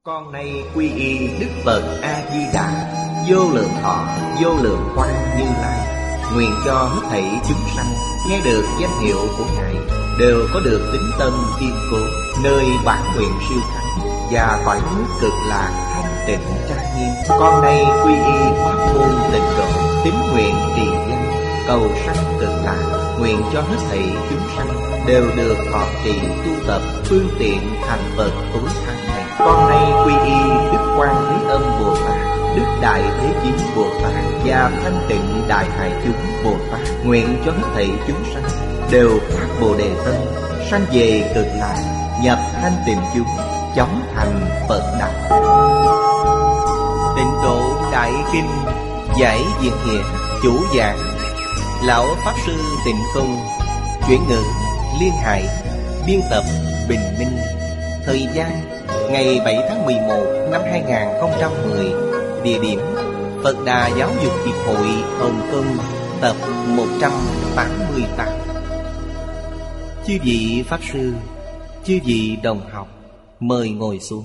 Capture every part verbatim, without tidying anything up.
Con nay quy y Đức Phật A-di-đà, vô lượng thọ, vô lượng quang Như Lai. Nguyện cho hết thảy chúng sanh nghe được danh hiệu của Ngài đều có được tín tâm kiên cố, nơi bản nguyện siêu thắng và cõi nước cực lạc thanh tịnh trang nghiêm. Con nay quy y pháp môn tịnh độ, tín nguyện trì danh, cầu sanh cực lạc. Nguyện cho hết thảy chúng sanh đều được thọ trì tu tập phương tiện thành Phật tối thắng này. Con nay quy y Đức Quan Thế Âm Bồ Tát, Đức Đại Thế Chí Bồ Tát và Thanh Tịnh Đại Hải Chúng Bồ Tát. Nguyện cho hết thảy chúng sanh đều phát Bồ Đề tâm, sanh về cực lạc, nhập thanh tịnh chúng, chóng thành Phật đạo. Tịnh độ Đại Kinh giải Diện Nghĩa. Chủ giảng Lão Pháp Sư Tịnh Không. Chuyển ngữ Liên Hải. Biên tập Bình Minh. Thời gian ngày bảy tháng mười một năm hai nghìn không trăm mười. Địa điểm Phật Đà Giáo dục Hiệp hội Hồng Kông. Tập một trăm tám mươi tám. Chư vị Pháp Sư, chư vị đồng học, mời ngồi xuống.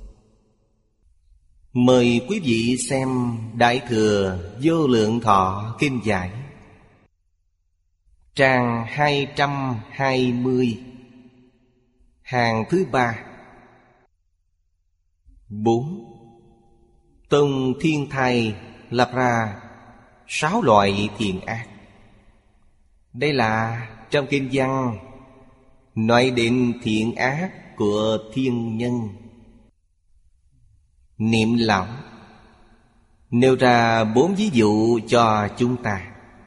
Mời quý vị xem Đại Thừa Vô Lượng Thọ Kinh Giải, trang hai trăm hai mươi, hàng thứ ba. Bốn. Tông Thiên Thai lập ra sáu loại thiện ác. Đây là trong kinh văn nói đến thiện ác của thiên nhân. Niệm lão nêu ra bốn ví dụ cho chúng ta.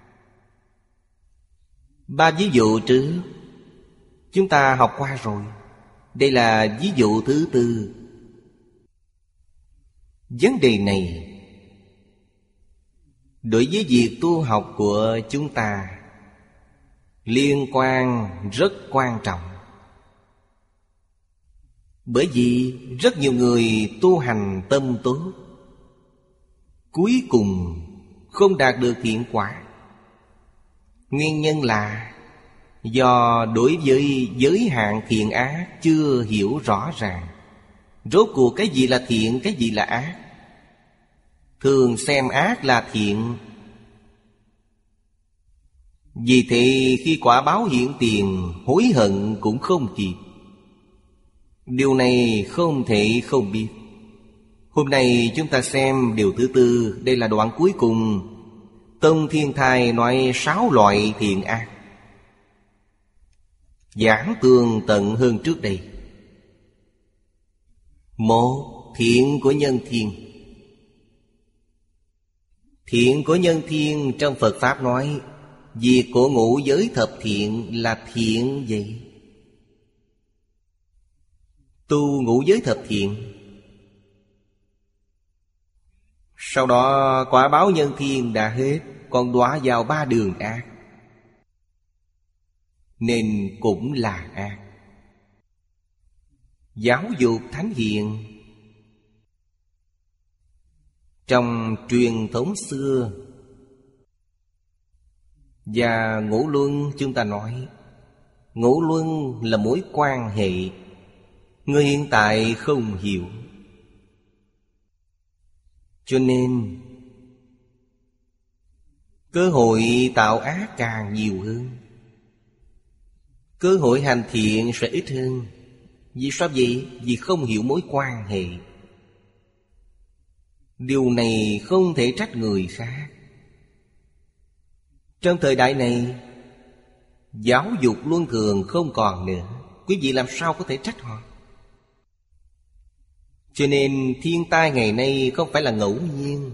Ba ví dụ trước chúng ta học qua rồi. Đây là ví dụ thứ tư. Vấn đề này đối với việc tu học của chúng ta liên quan rất quan trọng. Bởi vì rất nhiều người tu hành tâm tốt, cuối cùng không đạt được thiện quả. Nguyên nhân là do đối với giới hạn thiện ác chưa hiểu rõ ràng. Rốt cuộc cái gì là thiện, cái gì là ác. Thường xem ác là thiện. Vì thế khi quả báo hiện tiền, hối hận cũng không kịp. Điều này không thể không biết. Hôm nay chúng ta xem điều thứ tư. Đây là đoạn cuối cùng. Tông Thiên Thai nói sáu loại thiện ác, giảng tường tận hơn trước đây. Một, thiện của nhân thiên. Thiện của nhân thiên trong Phật Pháp nói việc của ngũ giới thập thiện là thiện vậy. Tu ngũ giới thập thiện, sau đó quả báo nhân thiên đã hết, còn đọa vào ba đường ác, nên cũng là ác. Giáo dục thánh hiền. Trong truyền thống xưa và ngũ luân chúng ta nói ngũ luân là mối quan hệ. Người hiện tại không hiểu, cho nên cơ hội tạo ác càng nhiều hơn, cơ hội hành thiện sẽ ít hơn. Vì sao vậy? Vì không hiểu mối quan hệ. Điều này không thể trách người khác. Trong thời đại này, giáo dục luân thường không còn nữa. Quý vị làm sao có thể trách họ? Cho nên thiên tai ngày nay không phải là ngẫu nhiên.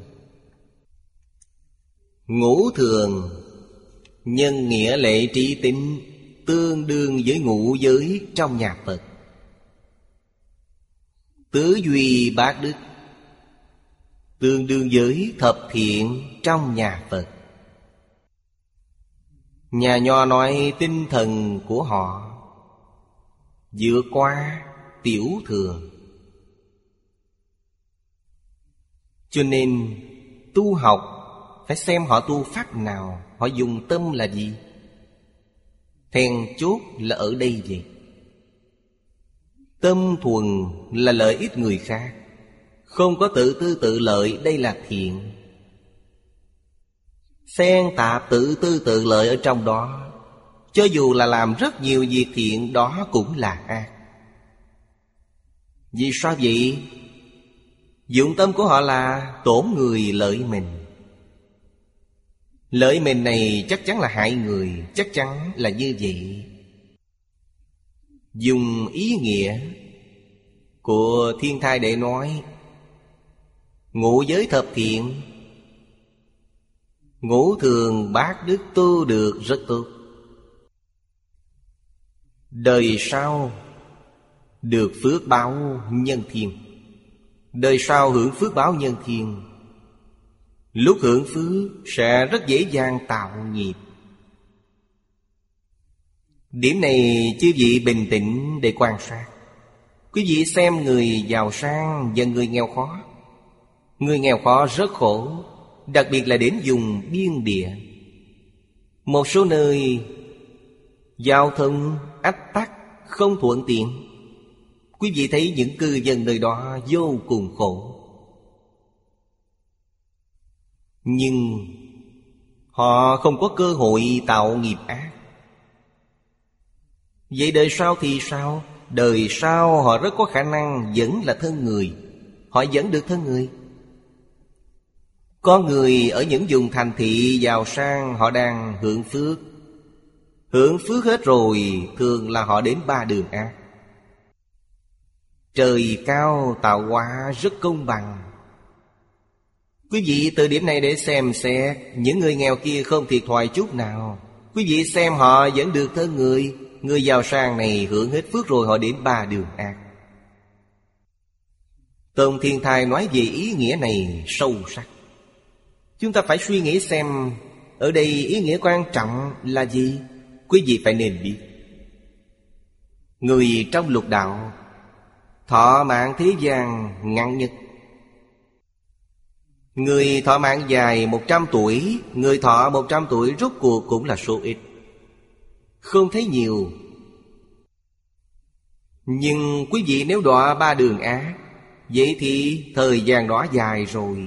Ngũ thường, nhân nghĩa lệ trí tính, tương đương với ngũ giới trong nhà Phật. Tứ duy bát đức, tương đương với thập thiện trong nhà Phật. Nhà Nho nói tinh thần của họ vượt qua tiểu thường. Cho nên tu học phải xem họ tu pháp nào, họ dùng tâm là gì. Then chốt là ở đây vậy. Tâm thuần là lợi ích người khác, Không có tự tư tự lợi, đây là thiện. Xen tạp tự tư tự lợi ở trong đó, cho dù là làm rất nhiều việc thiện, đó cũng là ác. Vì sao vậy? Dụng tâm của họ là tổn người lợi mình. Lợi mình này chắc chắn là hại người, chắc chắn là như vậy. Dùng ý nghĩa của Thiên Thai để nói, ngũ giới thập thiện, ngũ thường bát đức tu được rất tốt. Đời sau được phước báo nhân thiên. Đời sau hưởng phước báo nhân thiên, lúc hưởng phước sẽ rất dễ dàng tạo nghiệp. Điểm này chư vị bình tĩnh để quan sát. Quý vị xem người giàu sang và người nghèo khó. Người nghèo khó rất khổ, đặc biệt là đến vùng biên địa. Một số nơi giao thông ách tắc, không thuận tiện. Quý vị thấy những cư dân nơi đó vô cùng khổ. Nhưng họ không có cơ hội tạo nghiệp ác. Vậy đời sau thì sao? Đời sau họ rất có khả năng vẫn là thân người. Họ vẫn được thân người. Có người ở những vùng thành thị giàu sang, họ đang hưởng phước. Hưởng phước hết rồi, thường là họ đến ba đường ác. Trời cao tạo hóa rất công bằng. Quý vị từ điểm này để xem xét, những người nghèo kia không thiệt thòi chút nào. Quý vị xem họ vẫn được thân người. Người giàu sang này hưởng hết phước rồi, họ đến ba đường ác. Tôn Thiên Thai nói về ý nghĩa này sâu sắc. Chúng ta phải suy nghĩ xem ở đây ý nghĩa quan trọng là gì. Quý vị phải nên biết. Người trong lục đạo thọ mạng thế gian ngắn nhất. Người thọ mạng dài một trăm tuổi, người thọ một trăm tuổi rốt cuộc cũng là số ít, không thấy nhiều. Nhưng quý vị nếu đọa ba đường ác, vậy thì thời gian đó dài rồi.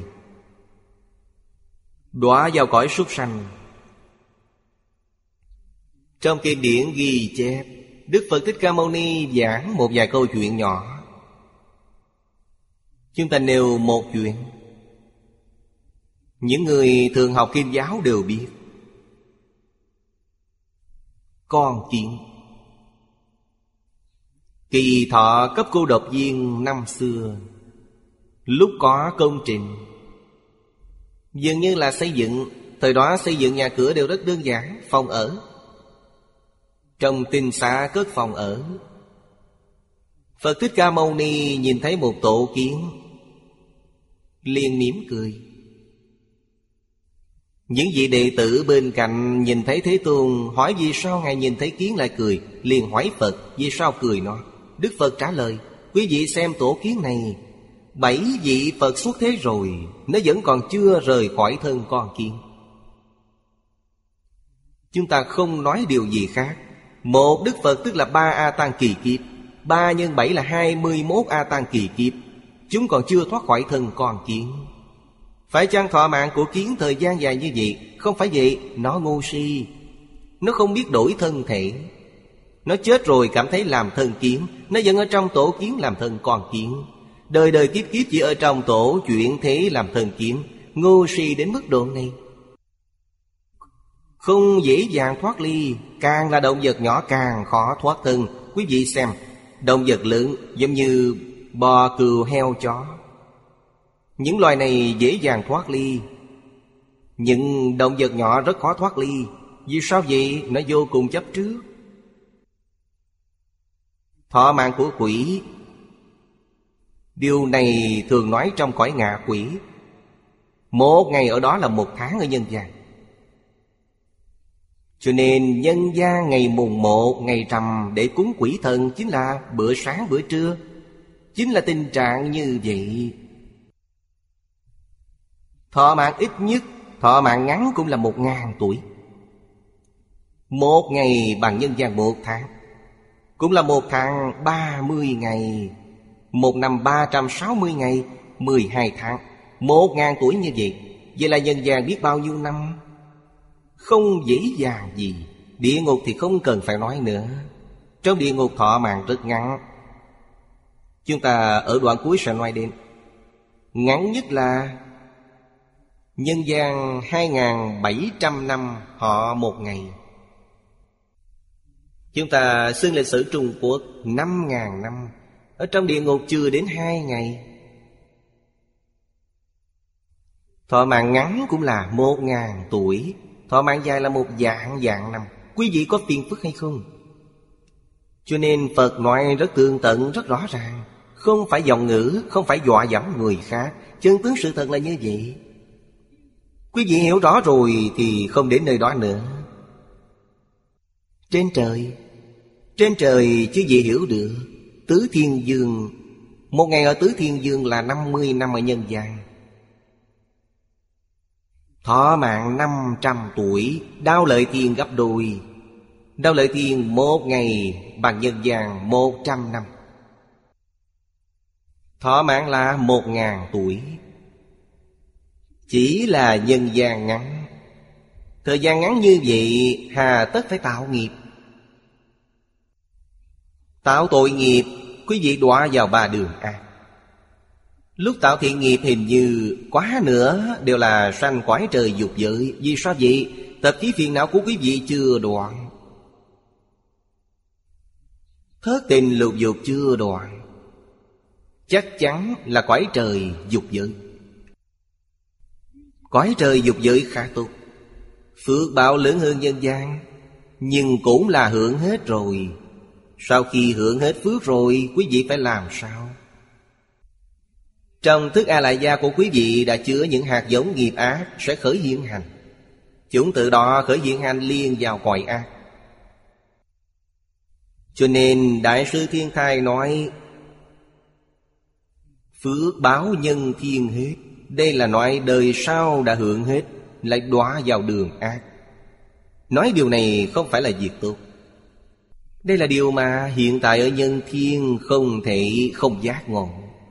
Đọa vào cõi súc sanh. Trong kinh điển ghi chép, Đức Phật Thích Ca Mâu Ni giảng một vài câu chuyện nhỏ. Chúng ta nêu một chuyện, những người thường học kinh giáo đều biết. Con kiến Kỳ Thọ cấp cô độc viên năm xưa, lúc có công trình, dường như là xây dựng. Thời đó xây dựng nhà cửa đều rất đơn giản, phòng ở. Trong tinh xá cất phòng ở. Phật Thích Ca Mâu Ni nhìn thấy một tổ kiến, liền mỉm cười. Những vị đệ tử bên cạnh nhìn thấy Thế Tôn, hỏi vì sao Ngài nhìn thấy kiến lại cười. Liền hỏi Phật vì sao cười nó. Đức Phật trả lời, quý vị xem tổ kiến này, bảy vị Phật xuất thế rồi, nó vẫn còn chưa rời khỏi thân con kiến. Chúng ta không nói điều gì khác. Một Đức Phật tức là ba A Tăng kỳ kiếp. Ba nhân bảy là hai mươi mốt A Tăng kỳ kiếp. Chúng còn chưa thoát khỏi thân con kiến. Phải chăng thọ mạng của kiến thời gian dài như vậy? Không phải vậy, nó ngu si. Nó không biết đổi thân thể. Nó chết rồi cảm thấy làm thân kiến. Nó vẫn ở trong tổ kiến làm thân con kiến. Đời đời kiếp kiếp chỉ ở trong tổ chuyển thế làm thân kiến. Ngu si đến mức độ này, không dễ dàng thoát ly. Càng là động vật nhỏ càng khó thoát thân. Quý vị xem, động vật lớn giống như bò, cừu, heo, chó, những loài này dễ dàng thoát ly. Những động vật nhỏ rất khó thoát ly. Vì sao vậy? Nó vô cùng chấp trước. Thọ mạng của quỷ, điều này thường nói trong cõi ngạ quỷ. Một ngày ở đó là một tháng ở nhân gian. Cho nên nhân gian ngày mùng một, ngày rằm để cúng quỷ thần chính là bữa sáng bữa trưa. Chính là tình trạng như vậy. Thọ mạng ít nhất, thọ mạng ngắn cũng là một ngàn tuổi. Một ngày bằng nhân gian một tháng, cũng là một tháng ba mươi ngày. Một năm ba trăm sáu mươi ngày. mười hai tháng. Một ngàn tuổi như vậy. Vậy là nhân gian biết bao nhiêu năm? Không dễ dàng gì. Địa ngục thì không cần phải nói nữa. Trong địa ngục thọ mạng rất ngắn. Chúng ta ở đoạn cuối sẽ nói đến. Ngắn nhất là nhân gian hai nghìn bảy trăm năm họ một ngày. Chúng ta xưng lịch sử Trung Quốc năm ngàn năm. Ở trong địa ngục chưa đến hai ngày. Thọ mạng ngắn cũng là một ngàn tuổi. Thọ mạng dài là một vạn vạn năm. Quý vị có phiền phức hay không? Cho nên Phật nói rất tường tận, rất rõ ràng. Không phải giọng ngữ, không phải dọa dẫm người khác. Chân tướng sự thật là như vậy. Quý vị hiểu rõ rồi thì không đến nơi đó nữa. Trên trời, trên trời chứ gì hiểu được. Tứ Thiên Dương, một ngày ở Tứ Thiên Dương là năm mươi năm ở nhân gian. Thọ mạng năm trăm tuổi, Đao Lợi Thiên gấp đôi. Đao Lợi Thiên một ngày bằng nhân gian một trăm năm. Thọ mạng là một ngàn tuổi. Chỉ là nhân gian ngắn. Thời gian ngắn như vậy, hà tất phải tạo nghiệp. Tạo tội nghiệp, quý vị đọa vào ba đường ác. Lúc tạo thiện nghiệp hình như quá nữa đều là sanh quái trời dục giới. Vì sao vậy? Tập khí phiền não của quý vị chưa đoạn. Thất tình lục dục chưa đoạn. Chắc chắn là quái trời dục giới. Quái trời dục giới khá tốt. Phước báo lớn hơn nhân gian. Nhưng cũng là hưởng hết rồi. Sau khi hưởng hết phước rồi, quý vị phải làm sao? Trong thức A Lại Gia của quý vị đã chứa những hạt giống nghiệp ác sẽ khởi hiện hành. Chúng tự đó khởi hiện hành liền vào cõi ác. Cho nên Đại sư Thiên Thai nói phước báo nhân thiên hết. Đây là nói đời sau đã hưởng hết, lại đọa vào đường ác. Nói điều này không phải là việc tốt. Đây là điều mà hiện tại ở nhân thiên không thể không giác ngộ.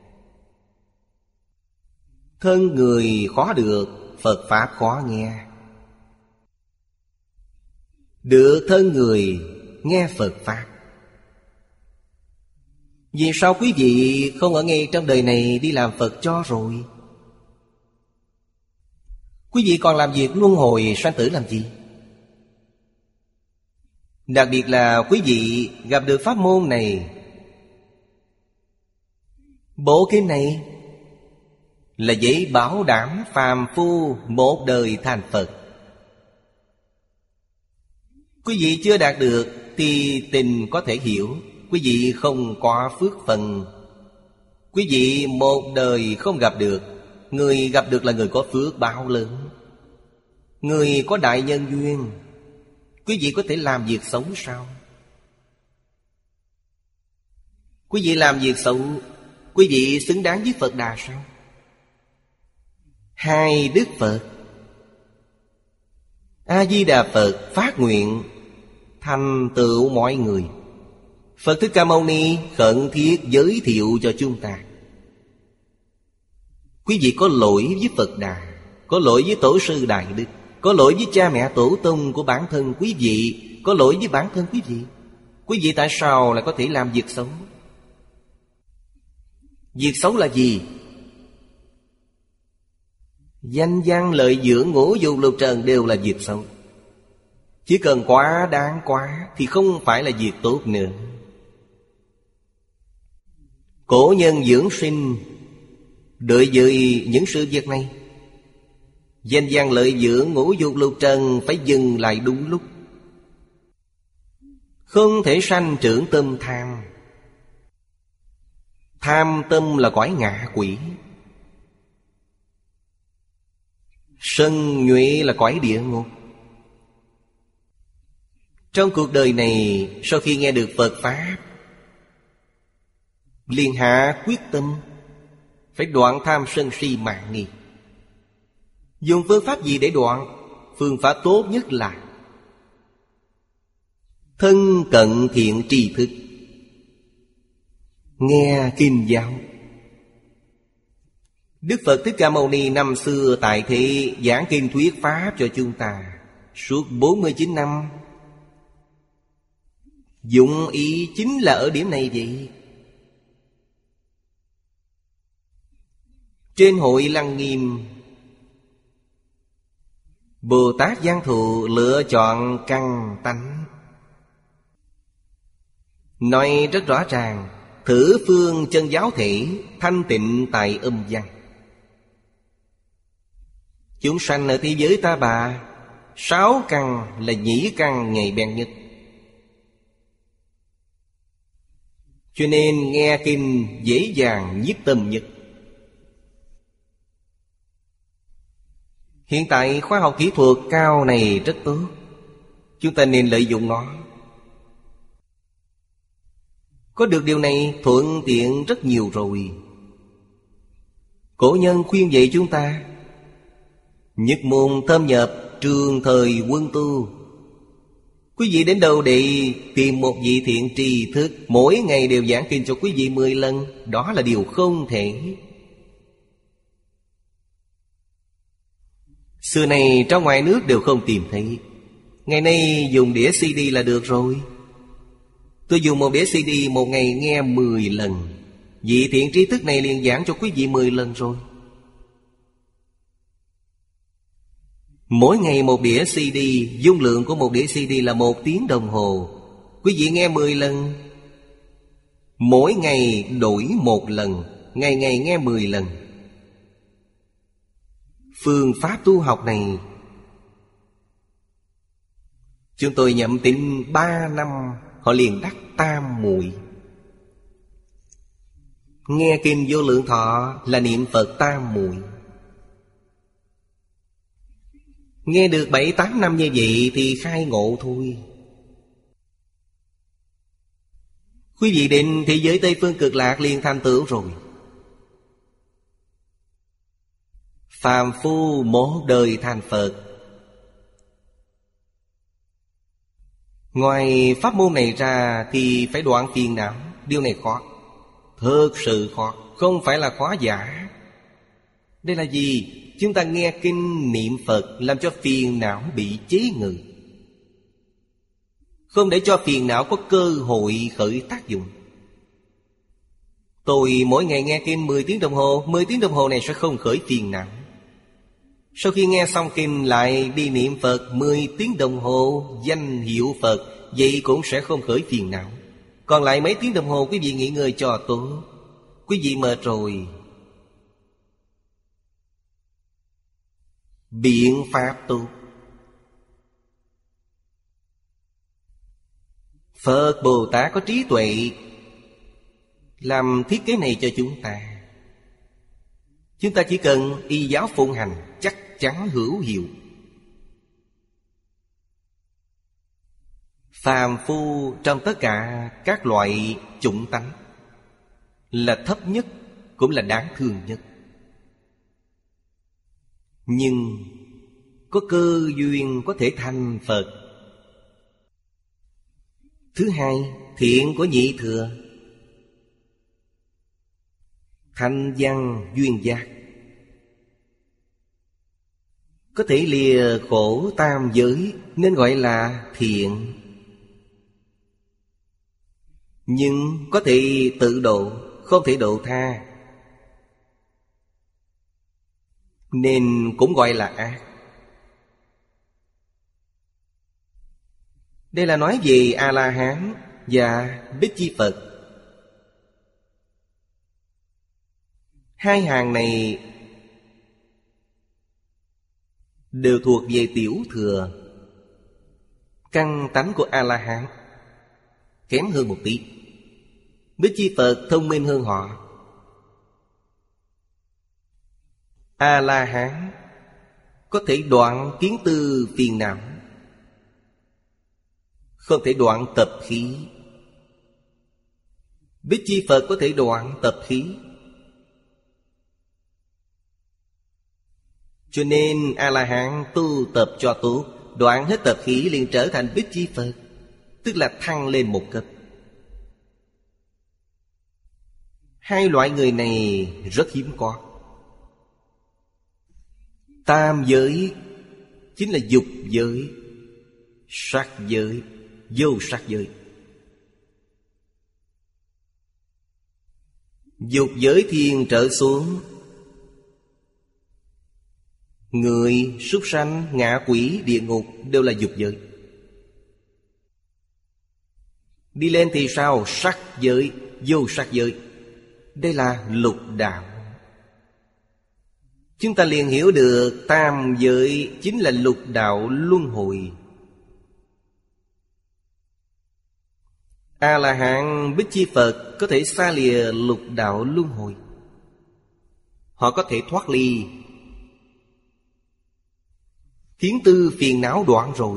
Thân người khó được, Phật Pháp khó nghe. Được thân người, nghe Phật Pháp. Vì sao quý vị không ở ngay trong đời này đi làm Phật cho rồi? Quý vị còn làm việc luân hồi sanh tử làm gì? Đặc biệt là quý vị gặp được pháp môn này. Bộ kinh này là giấy bảo đảm phàm phu một đời thành Phật. Quý vị chưa đạt được thì tình có thể hiểu. Quý vị không có phước phần. Quý vị một đời không gặp được. Người gặp được là người có phước báo lớn, người có đại nhân duyên. Quý vị có thể làm việc xấu sao? Quý vị làm việc xấu, quý vị xứng đáng với Phật Đà sao? Hai Đức Phật A-di-đà Phật phát nguyện thành tựu mọi người. Phật Thích Ca Mâu Ni khẩn thiết giới thiệu cho chúng ta. Quý vị có lỗi với Phật Đà, có lỗi với Tổ sư Đại Đức, có lỗi với cha mẹ tổ tông của bản thân quý vị, có lỗi với bản thân quý vị. Quý vị tại sao lại có thể làm việc xấu? Việc xấu là gì? Danh văn lợi dưỡng ngũ dục lục trần đều là việc xấu. Chỉ cần quá đáng quá thì không phải là việc tốt nữa. Cổ nhân dưỡng sinh đợi với những sự việc này. Danh văn lợi dưỡng ngũ dục lục trần phải dừng lại đúng lúc. Không thể sanh trưởng tâm tham. Tham tâm là cõi ngạ quỷ. Sân nhuệ là cõi địa ngục. Trong cuộc đời này, sau khi nghe được Phật Pháp, liền hạ quyết tâm phải đoạn tham sân si mạng nghi. Dùng phương pháp gì để đoạn? Phương pháp tốt nhất là thân cận thiện tri thức, nghe kinh giáo. Đức Phật Thích Ca Mâu Ni năm xưa tại thế giảng kinh thuyết pháp cho chúng ta suốt bốn mươi chín năm. Dụng ý chính là ở điểm này vậy. Trên hội Lăng Nghiêm, Bồ Tát Giang Thụ lựa chọn căn tánh, nói rất rõ ràng: thử phương chân giáo thể, thanh tịnh tại âm văn. Chúng sanh ở thế giới ta bà, sáu căn là nhĩ căn nhạy bén nhất. Cho nên nghe kinh dễ dàng nhiếp tâm nhất. Hiện tại khoa học kỹ thuật cao này rất tốt, chúng ta nên lợi dụng nó. Có được điều này thuận tiện rất nhiều rồi. Cổ nhân khuyên dạy chúng ta: nhất môn thâm nhập, trường thời quân tu. Quý vị đến đâu để tìm một vị thiện tri thức, mỗi ngày đều giảng kinh cho quý vị mười lần, đó là điều không thể. Xưa này trong ngoài nước đều không tìm thấy. Ngày nay dùng đĩa xê đê là được rồi. Tôi dùng một đĩa xê đê một ngày nghe mười lần. Vị thiện tri thức này liền giảng cho quý vị mười lần rồi. Mỗi ngày một đĩa xê đê, dung lượng của một đĩa xê đê là một tiếng đồng hồ. Quý vị nghe mười lần. Mỗi ngày đổi một lần, ngày ngày nghe mười lần. Phương pháp tu học này chúng tôi nhậm tín ba năm, họ liền đắc tam muội. Nghe kinh Vô Lượng Thọ là niệm Phật tam muội. Nghe được bảy tám năm như vậy thì khai ngộ thôi. Quý vị đến thế giới Tây Phương Cực Lạc liền thành tựu rồi. Phàm phu một đời thành Phật. Ngoài pháp môn này ra thì phải đoạn phiền não. Điều này khó, thật sự khó, không phải là khó giả. Đây là gì? Chúng ta nghe kinh niệm Phật làm cho phiền não bị chế ngự, không để cho phiền não có cơ hội khởi tác dụng. Tôi mỗi ngày nghe kinh mười tiếng đồng hồ, mười tiếng đồng hồ này sẽ không khởi phiền não. Sau khi nghe xong kinh lại đi niệm Phật mười tiếng đồng hồ, danh hiệu Phật, vậy cũng sẽ không khởi phiền não. Còn lại mấy tiếng đồng hồ quý vị nghỉ ngơi cho tốt. Quý vị mệt rồi, biện pháp tu. Phật Bồ Tát có trí tuệ, làm thiết kế này cho chúng ta. Chúng ta chỉ cần y giáo phụng hành, chắc chắn hữu hiệu. Phàm phu trong tất cả các loại chủng tánh là thấp nhất, cũng là đáng thương nhất. Nhưng có cơ duyên có thể thành Phật. Thứ hai, thiện của nhị thừa, thanh văn duyên giác, có thể lìa khổ tam giới nên gọi là thiện. Nhưng có thể tự độ, không thể độ tha nên cũng gọi là ác. Đây là nói về A-la-hán và Bích Chi Phật. Hai hàng này đều thuộc về tiểu thừa. Căn tánh của A-la-hán kém hơn một tí. Bích Chi Phật thông minh hơn họ. A-la-hán có thể đoạn kiến tư phiền não, không thể đoạn tập khí. Bích Chi Phật có thể đoạn tập khí. Cho nên A-la-hán tu tập cho tốt, đoạn hết tập khí liền trở thành Bích Chi Phật, tức là thăng lên một cấp. Hai loại người này rất hiếm có. Tam giới chính là dục giới, sắc giới, vô sắc giới. Dục giới thiên trở xuống, người, súc sanh, ngạ quỷ, địa ngục đều là dục giới. Đi lên thì sao? Sắc giới, vô sắc giới. Đây là lục đạo. Chúng ta liền hiểu được tam giới chính là lục đạo luân hồi. A-la-hán Bích Chi Phật có thể xa lìa lục đạo luân hồi. Họ có thể thoát ly kiến tư phiền não đoạn rồi.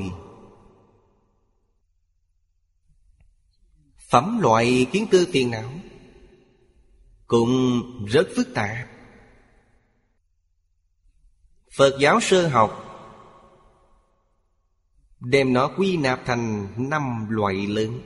Phẩm loại kiến tư phiền não cũng rất phức tạp. Phật giáo sơ học đem nó quy nạp thành năm loại lớn.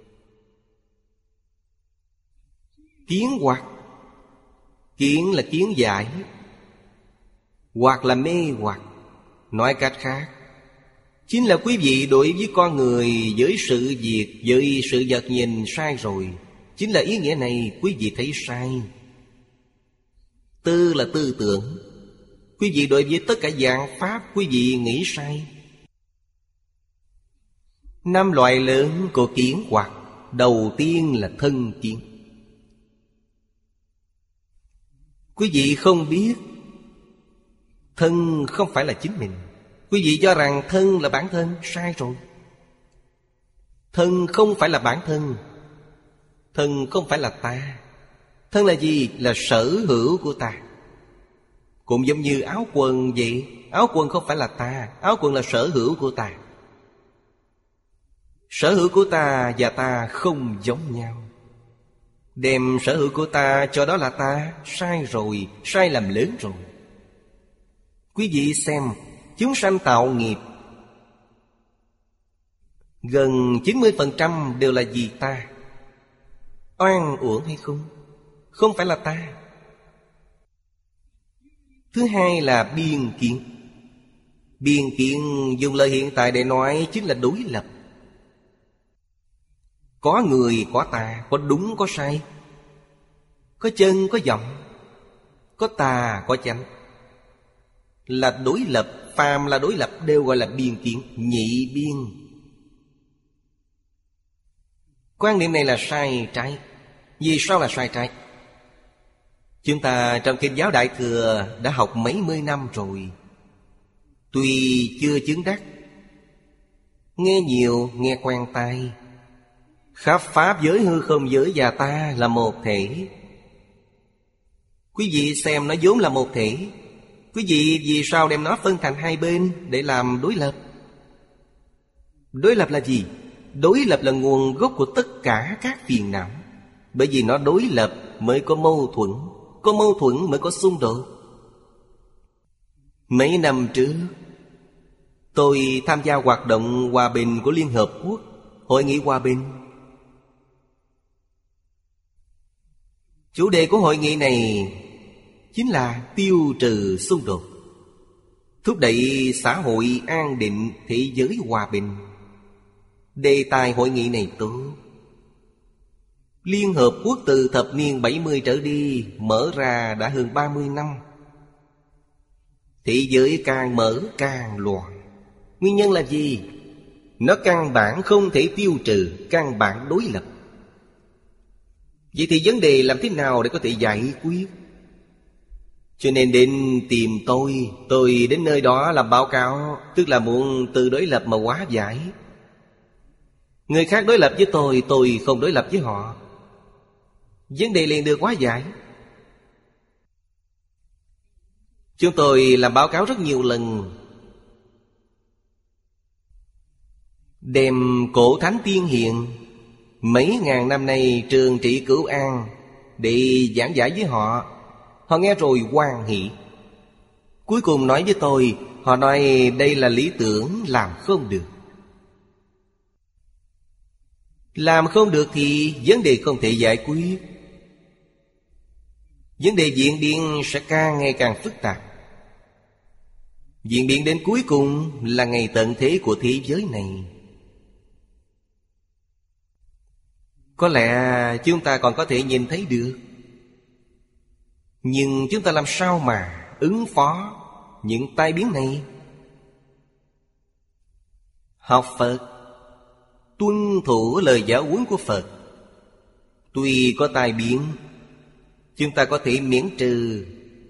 Kiến hoặc, kiến là kiến giải, hoặc là mê hoặc. Nói cách khác, chính là quý vị đối với con người, với sự việc, với sự vật nhìn sai rồi. Chính là ý nghĩa này quý vị thấy sai. Tư là tư tưởng. Quý vị đối với tất cả dạng pháp quý vị nghĩ sai. Năm loại lớn của kiến hoặc. Đầu tiên là thân kiến. Quý vị không biết thân không phải là chính mình. Quý vị cho rằng thân là bản thân, sai rồi. Thân không phải là bản thân. Thân không phải là ta. Thân là gì? Là sở hữu của ta. Cũng giống như áo quần vậy. Áo quần không phải là ta. Áo quần là sở hữu của ta. Sở hữu của ta và ta không giống nhau. Đem sở hữu của ta cho đó là ta, sai rồi, sai lầm lớn rồi. Quý vị xem, chúng sanh tạo nghiệp gần chín mươi phần trăm đều là vì ta. Oan uổng hay không? Không phải là ta. Thứ hai là biên kiến. Biên kiến dùng lời hiện tại để nói chính là đối lập. Có người, có ta, có đúng, có sai. Có chân, có vọng. Có tà, có chánh. Là đối lập. Phàm là đối lập đều gọi là biên kiến. Nhị biên. Quan niệm này là sai trái. Vì sao là sai trái? Chúng ta trong kinh giáo Đại Thừa đã học mấy mươi năm rồi. Tuy chưa chứng đắc, nghe nhiều, nghe quen tai. Khắp pháp giới, hư không giới và ta là một thể. Quý vị xem nó vốn là một thể. Quý vị vì sao đem nó phân thành hai bên để làm đối lập? Đối lập là gì? Đối lập là nguồn gốc của tất cả các phiền não. Bởi vì nó đối lập mới có mâu thuẫn. Có mâu thuẫn mới có xung đột. Mấy năm trước tôi tham gia hoạt động hòa bình của Liên Hợp Quốc, Hội nghị hòa bình. Chủ đề của hội nghị này chính là tiêu trừ xung đột, thúc đẩy xã hội an định, thế giới hòa bình. Đề tài hội nghị này tốt. Liên Hợp Quốc từ thập niên bảy mươi trở đi mở ra đã hơn ba mươi năm. Thế giới càng mở càng loạn. Nguyên nhân là gì? Nó căn bản không thể tiêu trừ, căn bản đối lập. Vậy thì vấn đề làm thế nào để có thể giải quyết? Cho nên đến tìm tôi. Tôi đến nơi đó làm báo cáo, tức là muốn từ đối lập mà hóa giải. Người khác đối lập với tôi, tôi không đối lập với họ. Vấn đề liền được hóa giải. Chúng tôi làm báo cáo rất nhiều lần, đem cổ thánh tiên hiện mấy ngàn năm nay trường trị Cửu An để giảng giải với họ. Họ nghe rồi hoan hỷ. Cuối cùng nói với tôi, họ nói đây là lý tưởng, làm không được. Làm không được thì vấn đề không thể giải quyết. Vấn đề diễn biến sẽ càng ngày càng phức tạp. Diễn biến đến cuối cùng là ngày tận thế của thế giới này. Có lẽ chúng ta còn có thể nhìn thấy được, nhưng chúng ta làm sao mà ứng phó những tai biến này? Học Phật, tuân thủ lời giáo huấn của Phật. Tuy có tai biến, chúng ta có thể miễn trừ.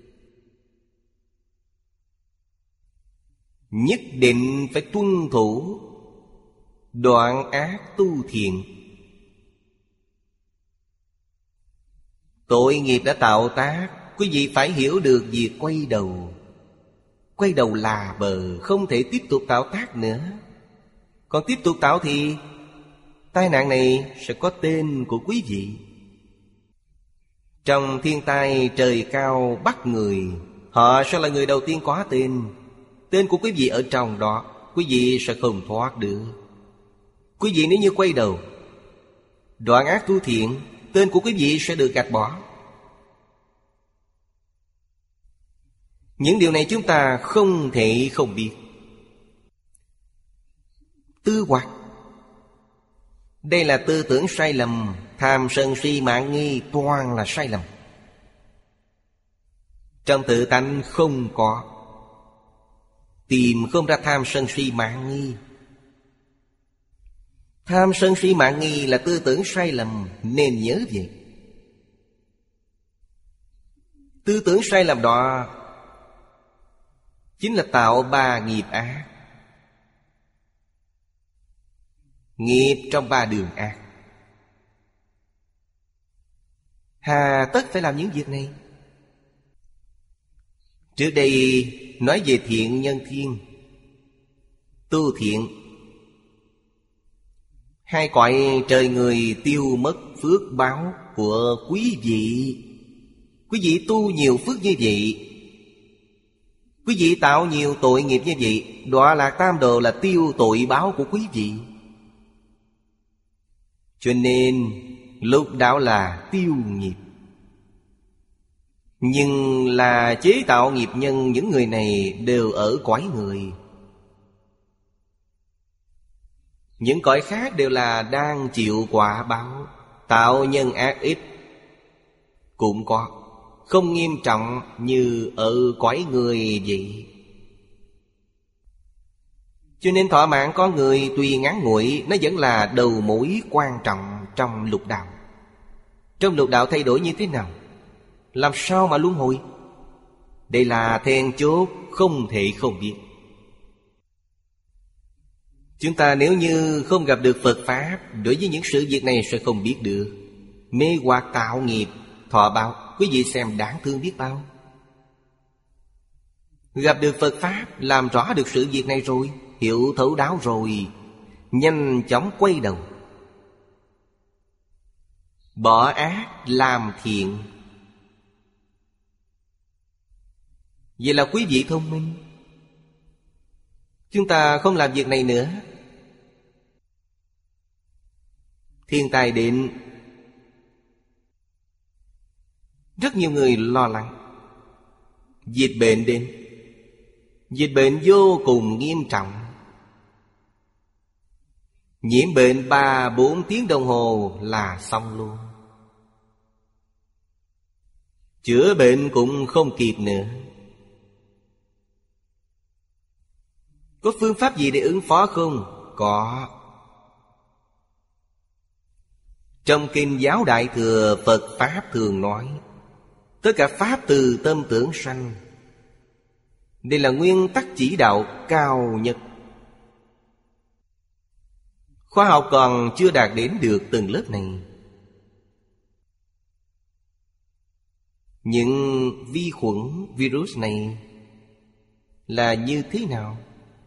Nhất định phải tuân thủ, đoạn ác tu thiện. Tội nghiệp đã tạo tác, quý vị phải hiểu được việc quay đầu. Quay đầu là bờ, không thể tiếp tục tạo tác nữa. Còn tiếp tục tạo thì tai nạn này sẽ có tên của quý vị. Trong thiên tai trời cao bắt người, họ sẽ là người đầu tiên có tên. Tên của quý vị ở trong đó, quý vị sẽ không thoát được. Quý vị nếu như quay đầu, đoạn ác tu thiện, tên của quý vị sẽ được gạch bỏ. Những điều này chúng ta không thể không biết. Tư hoặc, đây là tư tưởng sai lầm. Tham sân si mạn nghi toàn là sai lầm. Trong tự tánh không có, tìm không ra tham sân si mạn nghi. Tham sân si mạn nghi là tư tưởng sai lầm, nên nhớ vậy. Tư tưởng sai lầm đó chính là tạo ba nghiệp ác. Nghiệp trong ba đường ác. Hà tất phải làm những việc này? Trước đây nói về thiện nhân thiên, tu thiện. Hai cõi trời người tiêu mất phước báo của quý vị. Quý vị tu nhiều phước như vậy, quý vị tạo nhiều tội nghiệp như vậy, đọa lạc tam đồ là tiêu tội báo của quý vị. Cho nên lục đạo là tiêu nghiệp. Nhưng là chế tạo nghiệp nhân, những người này đều ở cõi người. Những cõi khác đều là đang chịu quả báo. Tạo nhân ác ít cũng có, không nghiêm trọng như ở cõi người vậy. Cho nên thọ mạng con người tuy ngắn ngủi, nó vẫn là đầu mối quan trọng trong lục đạo. Trong lục đạo thay đổi như thế nào? Làm sao mà luân hồi? Đây là then chốt không thể không biết. Chúng ta nếu như không gặp được Phật Pháp, đối với những sự việc này sẽ không biết được. Mê hoặc tạo nghiệp, thọ báo, quý vị xem đáng thương biết bao. Gặp được Phật Pháp, làm rõ được sự việc này rồi, hiểu thấu đáo rồi, nhanh chóng quay đầu, bỏ ác làm thiện. Vậy là quý vị thông minh. Chúng ta không làm việc này nữa. Thiên tai đến, rất nhiều người lo lắng. Dịch bệnh đến, dịch bệnh vô cùng nghiêm trọng. Nhiễm bệnh ba bốn tiếng đồng hồ là xong luôn. Chữa bệnh cũng không kịp nữa. Có phương pháp gì để ứng phó không? Có. Trong Kinh Giáo Đại Thừa, Phật Pháp thường nói tất cả Pháp từ tâm tưởng sanh. Đây là nguyên tắc chỉ đạo cao nhất. Khoa học còn chưa đạt đến được từng lớp này. Những vi khuẩn, virus này là như thế nào?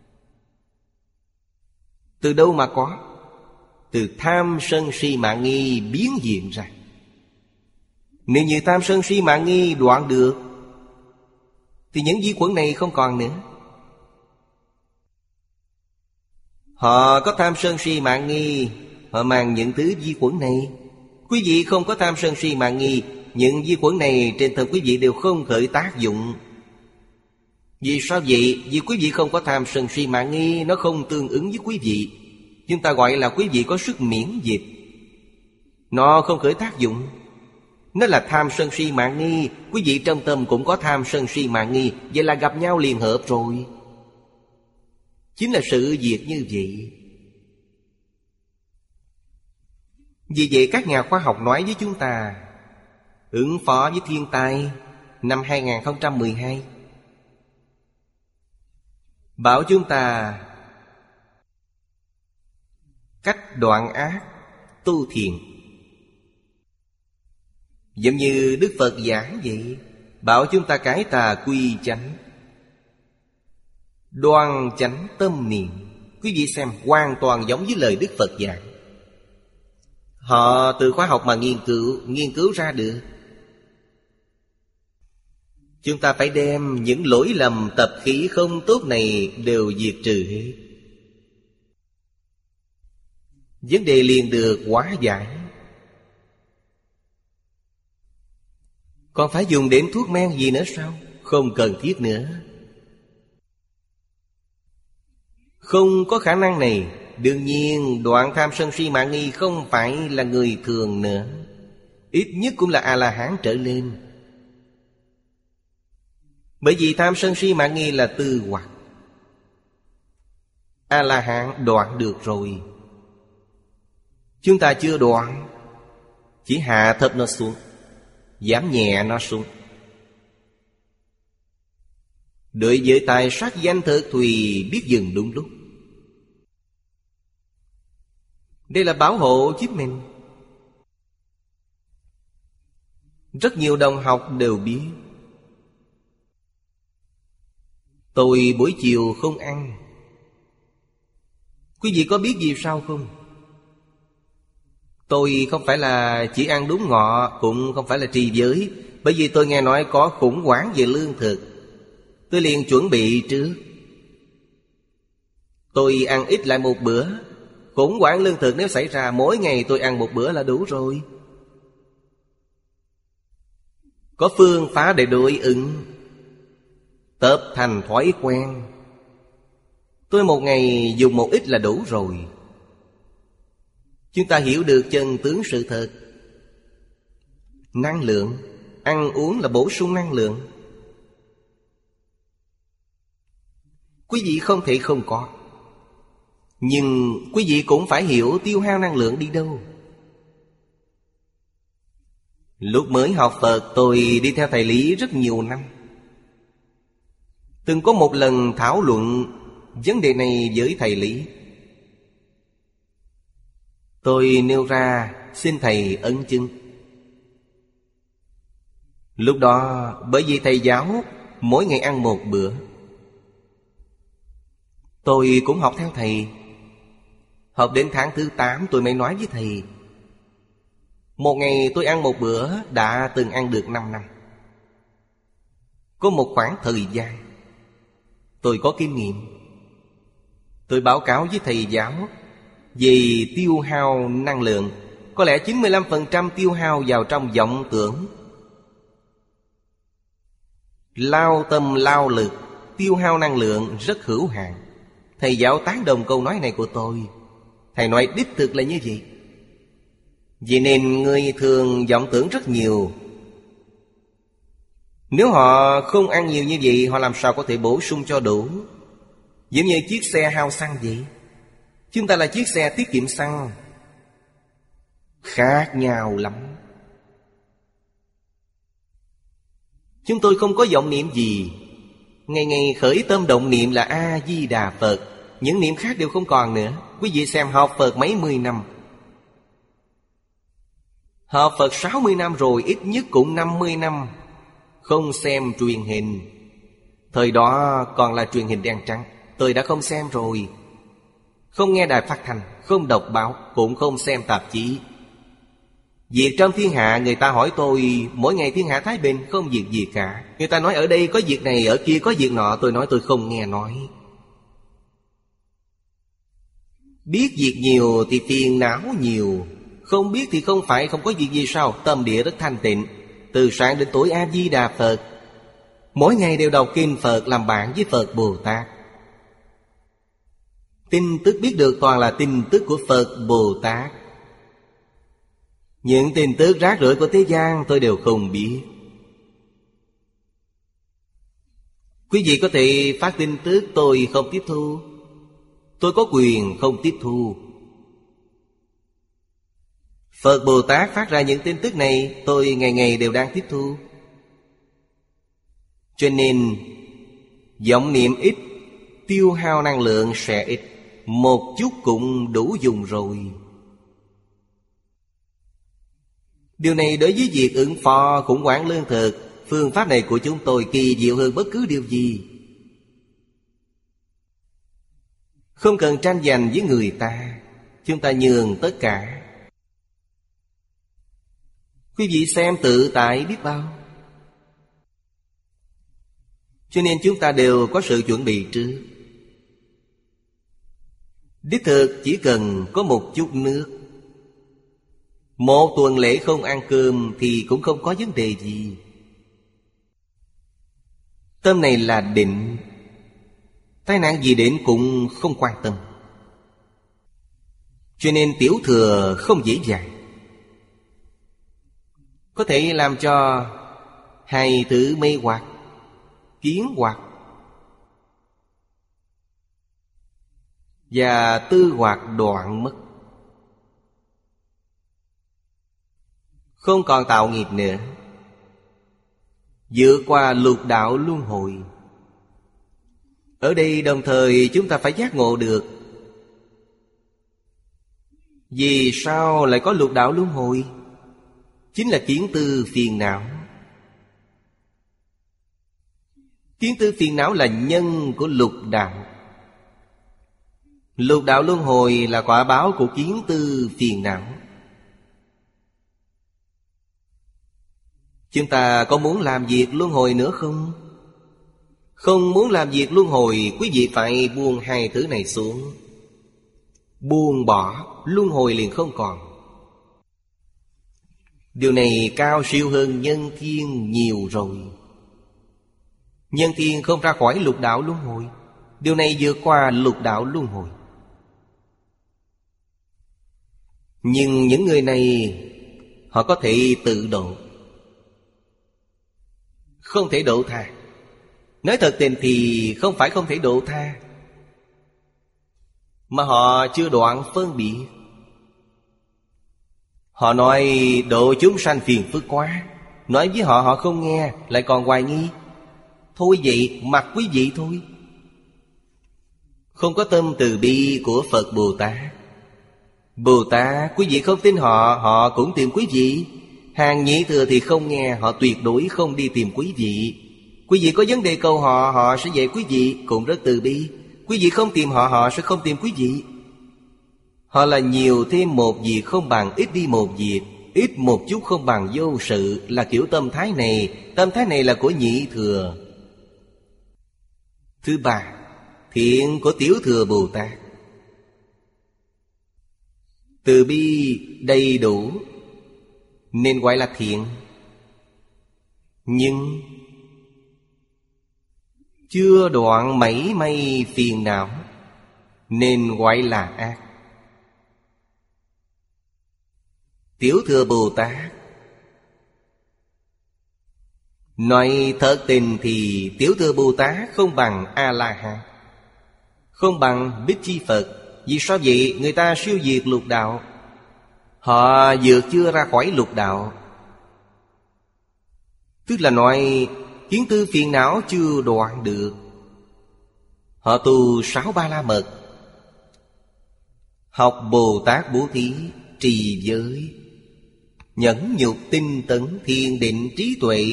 Từ đâu mà có? Từ tham sân si mạn nghi biến hiện ra. Nếu như tham sân si mạn nghi đoạn được thì những vi khuẩn này không còn nữa. Họ có tham sân si mạn nghi, họ mang những thứ vi khuẩn này. Quý vị không có tham sân si mạn nghi, những vi khuẩn này trên thân quý vị đều không khởi tác dụng. Vì sao vậy? Vì quý vị không có tham sân si mạng nghi, nó không tương ứng với quý vị. Chúng ta gọi là quý vị có sức miễn dịch. Nó không khởi tác dụng. Nó là tham sân si mạng nghi. Quý vị trong tâm cũng có tham sân si mạng nghi. Vậy là gặp nhau liền hợp rồi. Chính là sự việc như vậy. Vì vậy các nhà khoa học nói với chúng ta, ứng phó với thiên tai năm hai không một hai, bảo chúng ta cách đoạn ác tu thiện. Giống như Đức Phật giảng vậy, bảo chúng ta cải tà quy chánh, đoan chánh tâm niệm. Quý vị xem, hoàn toàn giống với lời Đức Phật giảng. Họ từ khoa học mà nghiên cứu, nghiên cứu ra được. Chúng ta phải đem những lỗi lầm tập khí không tốt này đều diệt trừ hết. Vấn đề liền được hóa giải. Còn phải dùng đến thuốc men gì nữa sao? Không cần thiết nữa. Không có khả năng này. Đương nhiên đoạn tham sân si mạng nghi không phải là người thường nữa. Ít nhất cũng là A-la-hán trở lên. Bởi vì tham sân si mạng nghi là tư hoặc. A-la-hán đoạn được rồi. Chúng ta chưa đoạn, chỉ hạ thấp nó xuống, giảm nhẹ nó xuống. Đối với tài sắc danh thực thùy biết dừng đúng lúc. Đây là bảo hộ chính mình. Rất nhiều đồng học đều biết. Tôi buổi chiều không ăn. Quý vị có biết vì sao không? Tôi không phải là chỉ ăn đúng ngọ, cũng không phải là trì giới. Bởi vì tôi nghe nói có khủng hoảng về lương thực, tôi liền chuẩn bị trước. Tôi ăn ít lại một bữa. Khủng hoảng lương thực nếu xảy ra, mỗi ngày tôi ăn một bữa là đủ rồi. Có phương pháp để đối ứng, tập thành thói quen. Tôi một ngày dùng một ít là đủ rồi. Chúng ta hiểu được chân tướng sự thật. Năng lượng, ăn uống là bổ sung năng lượng. Quý vị không thể không có. Nhưng quý vị cũng phải hiểu tiêu hao năng lượng đi đâu. Lúc mới học Phật, tôi đi theo thầy Lý rất nhiều năm. Từng có một lần thảo luận vấn đề này với thầy Lý. Tôi nêu ra xin thầy ấn chứng. Lúc đó bởi vì thầy giáo mỗi ngày ăn một bữa, tôi cũng học theo thầy. Học đến tháng thứ tám tôi mới nói với thầy, một ngày tôi ăn một bữa đã từng ăn được năm năm. Có một khoảng thời gian tôi có kinh nghiệm. Tôi báo cáo với thầy giáo về tiêu hao năng lượng. Có lẽ chín mươi lăm phần trăm tiêu hao vào trong vọng tưởng. Lao tâm lao lực, tiêu hao năng lượng rất hữu hạn. Thầy giáo tán đồng câu nói này của tôi. Thầy nói đích thực là như vậy. Vậy nên người thường vọng tưởng rất nhiều. Nếu họ không ăn nhiều như vậy, họ làm sao có thể bổ sung cho đủ? Giống như chiếc xe hao xăng vậy. Chúng ta là chiếc xe tiết kiệm xăng. Khác nhau lắm. Chúng tôi không có vọng niệm gì. Ngày ngày khởi tâm động niệm là A-di-đà Phật. Những niệm khác đều không còn nữa. Quý vị xem học Phật mấy mươi năm. Học Phật sáu mươi năm rồi, ít nhất cũng năm mươi năm không xem truyền hình. Thời đó còn là truyền hình đen trắng. Tôi đã không xem rồi. Không nghe đài phát thanh, không đọc báo, cũng không xem tạp chí. Việc trong thiên hạ, người ta hỏi tôi mỗi ngày thiên hạ thái bình, không việc gì cả. Người ta nói ở đây có việc này, ở kia có việc nọ. Tôi nói tôi không nghe nói. Biết việc nhiều thì phiền não nhiều. Không biết thì không phải không có việc gì sao? Tâm địa rất thanh tịnh. Từ sáng đến tối A-di-đà Phật. Mỗi ngày đều đọc kinh Phật làm bạn với Phật Bồ Tát. Tin tức biết được toàn là tin tức của Phật Bồ Tát. Những tin tức rác rưởi của thế gian tôi đều không biết. Quý vị có thể phát tin tức, tôi không tiếp thu. Tôi có quyền không tiếp thu. Phật Bồ Tát phát ra những tin tức này, tôi ngày ngày đều đang tiếp thu. Cho nên vọng niệm ít, tiêu hao năng lượng sẽ ít. Một chút cũng đủ dùng rồi. Điều này đối với việc ứng phó khủng hoảng lương thực, phương pháp này của chúng tôi kỳ diệu hơn bất cứ điều gì. Không cần tranh giành với người ta, chúng ta nhường tất cả. Quý vị xem tự tại biết bao. Cho nên chúng ta đều có sự chuẩn bị trước. Đích thực chỉ cần có một chút nước. Một tuần lễ không ăn cơm thì cũng không có vấn đề gì. Tâm này là định. Tai nạn gì đến cũng không quan tâm. Cho nên tiểu thừa không dễ dàng. Có thể làm cho hai thứ mê hoặc, kiến hoặc và tư hoặc đoạn mất. Không còn tạo nghiệp nữa. Vượt qua lục đạo luân hồi. Ở đây đồng thời chúng ta phải giác ngộ được vì sao lại có lục đạo luân hồi? Chính là kiến tư phiền não. Kiến tư phiền não là nhân của lục đạo. Lục đạo luân hồi là quả báo của kiến tư phiền não. Chúng ta có muốn làm việc luân hồi nữa không? Không muốn làm việc luân hồi, quý vị phải buông hai thứ này xuống. Buông bỏ, luân hồi liền không còn. Điều này cao siêu hơn nhân thiên nhiều rồi. Nhân thiên không ra khỏi lục đạo luân hồi. Điều này vượt qua lục đạo luân hồi. Nhưng những người này họ có thể tự độ, không thể độ tha. Nói thật tình thì không phải không thể độ tha, mà họ chưa đoạn phân biệt. Họ nói độ chúng sanh phiền phức quá, nói với họ họ không nghe, lại còn hoài nghi. Thôi vậy, mặc quý vị thôi. Không có tâm từ bi của Phật Bồ Tát. Bồ Tát, quý vị không tin họ, họ cũng tìm quý vị. Hàng nhị thừa thì không nghe, họ tuyệt đối không đi tìm quý vị. Quý vị có vấn đề cầu họ, họ sẽ dạy quý vị, cũng rất từ bi. Quý vị không tìm họ, họ sẽ không tìm quý vị. Họ là nhiều thêm một việc không bằng ít đi một việc, ít một chút không bằng vô sự, là kiểu tâm thái này. Tâm thái này là của nhị thừa. Thứ ba, thiện của tiểu thừa Bồ Tát. Từ bi đầy đủ nên gọi là thiện. Nhưng chưa đoạn mảy may phiền não nên gọi là ác. Tiểu thừa Bồ Tát, nói thật tình thì tiểu thừa Bồ Tát không bằng A-la-hán, không bằng Bích Chi Phật. Vì sao vậy? Người ta siêu diệt lục đạo, họ vượt chưa ra khỏi lục đạo. Tức là nói kiến tư phiền não chưa đoạn được. Họ tu sáu ba la mật, học Bồ Tát bố thí, trì giới, nhẫn nhục tinh tấn, thiền định trí tuệ.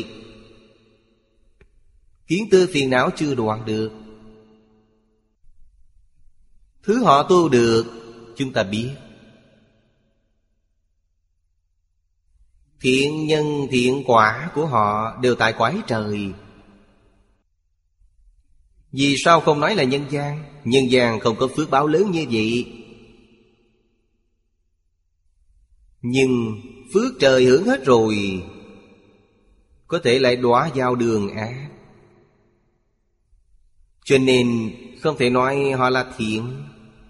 Kiến tư phiền não chưa đoạn được. Thứ họ tu được chúng ta biết. Thiện nhân thiện quả của họ đều tại cõi trời. Vì sao không nói là nhân gian? Nhân gian không có phước báo lớn như vậy. Nhưng phước trời hưởng hết rồi, có thể lại đọa vào đường ác. Cho nên không thể nói họ là thiện.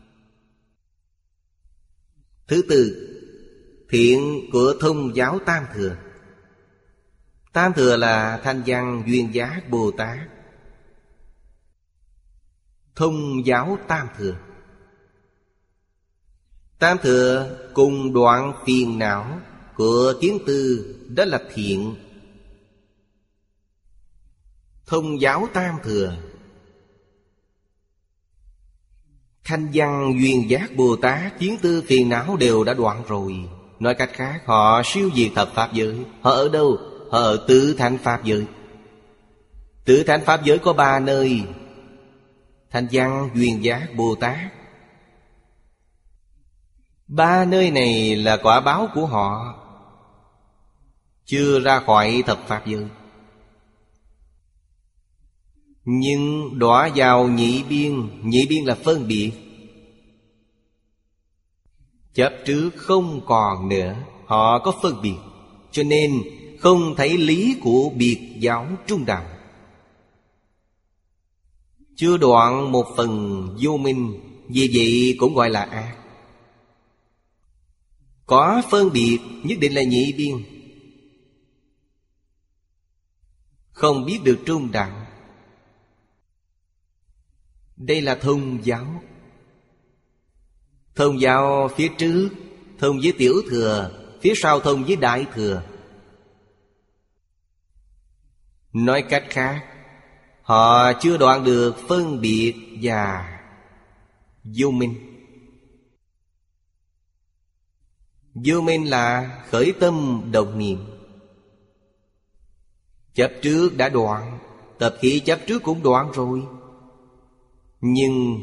Thứ tư, thiện của Thông giáo Tam Thừa. Tam Thừa là Thanh Văn Duyên Giác Bồ Tát. Thông giáo Tam Thừa. Tam Thừa cùng đoạn phiền não của kiến tư, đó là thiện. Thông giáo Tam Thừa. Thanh Văn Duyên Giác Bồ Tát kiến tư phiền não đều đã đoạn rồi. Nói cách khác, họ siêu diệt thập pháp giới. Họ ở đâu? Họ ở tứ thánh pháp giới. Tứ thánh pháp giới có ba nơi: Thanh Văn Duyên Giác Bồ Tát. Ba nơi này là quả báo của họ, chưa ra khỏi thập pháp giới. Nhưng đọa vào nhị biên. Nhị biên là phân biệt. Chấp trước không còn nữa, họ có phân biệt, cho nên không thấy lý của biệt giáo trung đạo. Chưa đoạn một phần vô minh, vì vậy cũng gọi là ác. Có phân biệt nhất định là nhị biên. Không biết được trung đạo. Đây là thông giáo. Thông giáo phía trước thông với tiểu thừa, phía sau thông với đại thừa. Nói cách khác, họ chưa đoạn được phân biệt và vô minh. Vô minh là khởi tâm động niệm. Chấp trước đã đoạn, tập khí chấp trước cũng đoạn rồi. Nhưng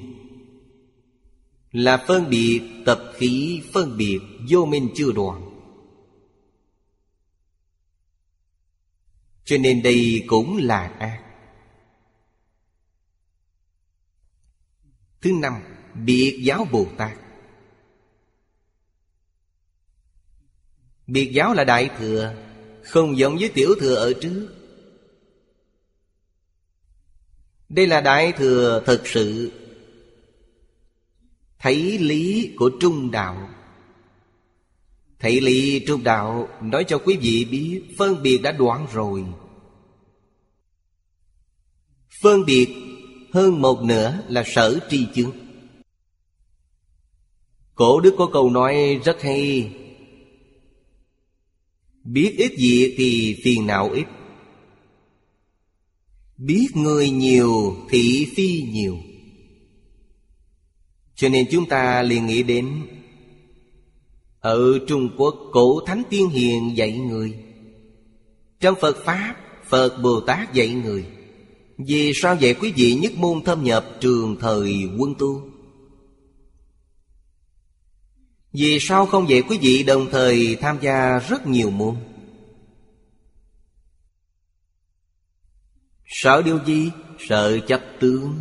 là phân biệt, tập khí phân biệt, vô minh chưa đoạn. Cho nên đây cũng là ác. Thứ năm, biệt giáo Bồ Tát. Biệt giáo là đại thừa, không giống với tiểu thừa ở trước. Đây là đại thừa thật sự, thấy lý của trung đạo. Thấy lý trung đạo nói cho quý vị biết phân biệt đã đoạn rồi. Phân biệt hơn một nửa là sở tri chướng. Cổ đức có câu nói rất hay: biết ít việc thì phiền não ít, biết người nhiều thị phi nhiều. Cho nên chúng ta liền nghĩ đến ở Trung Quốc, cổ thánh tiên hiền dạy người. Trong Phật Pháp, Phật Bồ Tát dạy người. Vì sao vậy quý vị nhất môn thâm nhập trường thời quân tu? Vì sao không vậy quý vị đồng thời tham gia rất nhiều môn? Sợ điều gì? Sợ chấp tướng.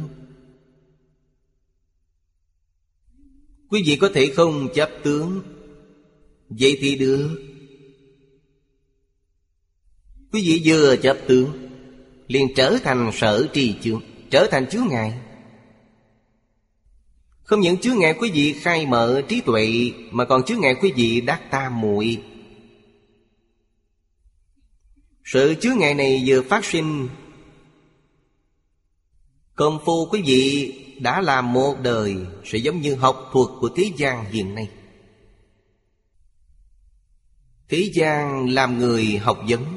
Quý vị có thể không chấp tướng, vậy thì được. Quý vị vừa chấp tướng liền trở thành sở trì chướng, trở thành chướng ngại. Không những chướng ngại quý vị khai mở trí tuệ, mà còn chướng ngại quý vị đắc tam muội. Sự chướng ngại này vừa phát sinh, công phu quý vị đã làm một đời, sẽ giống như học thuật của thế gian hiện nay. Thế gian làm người học vấn,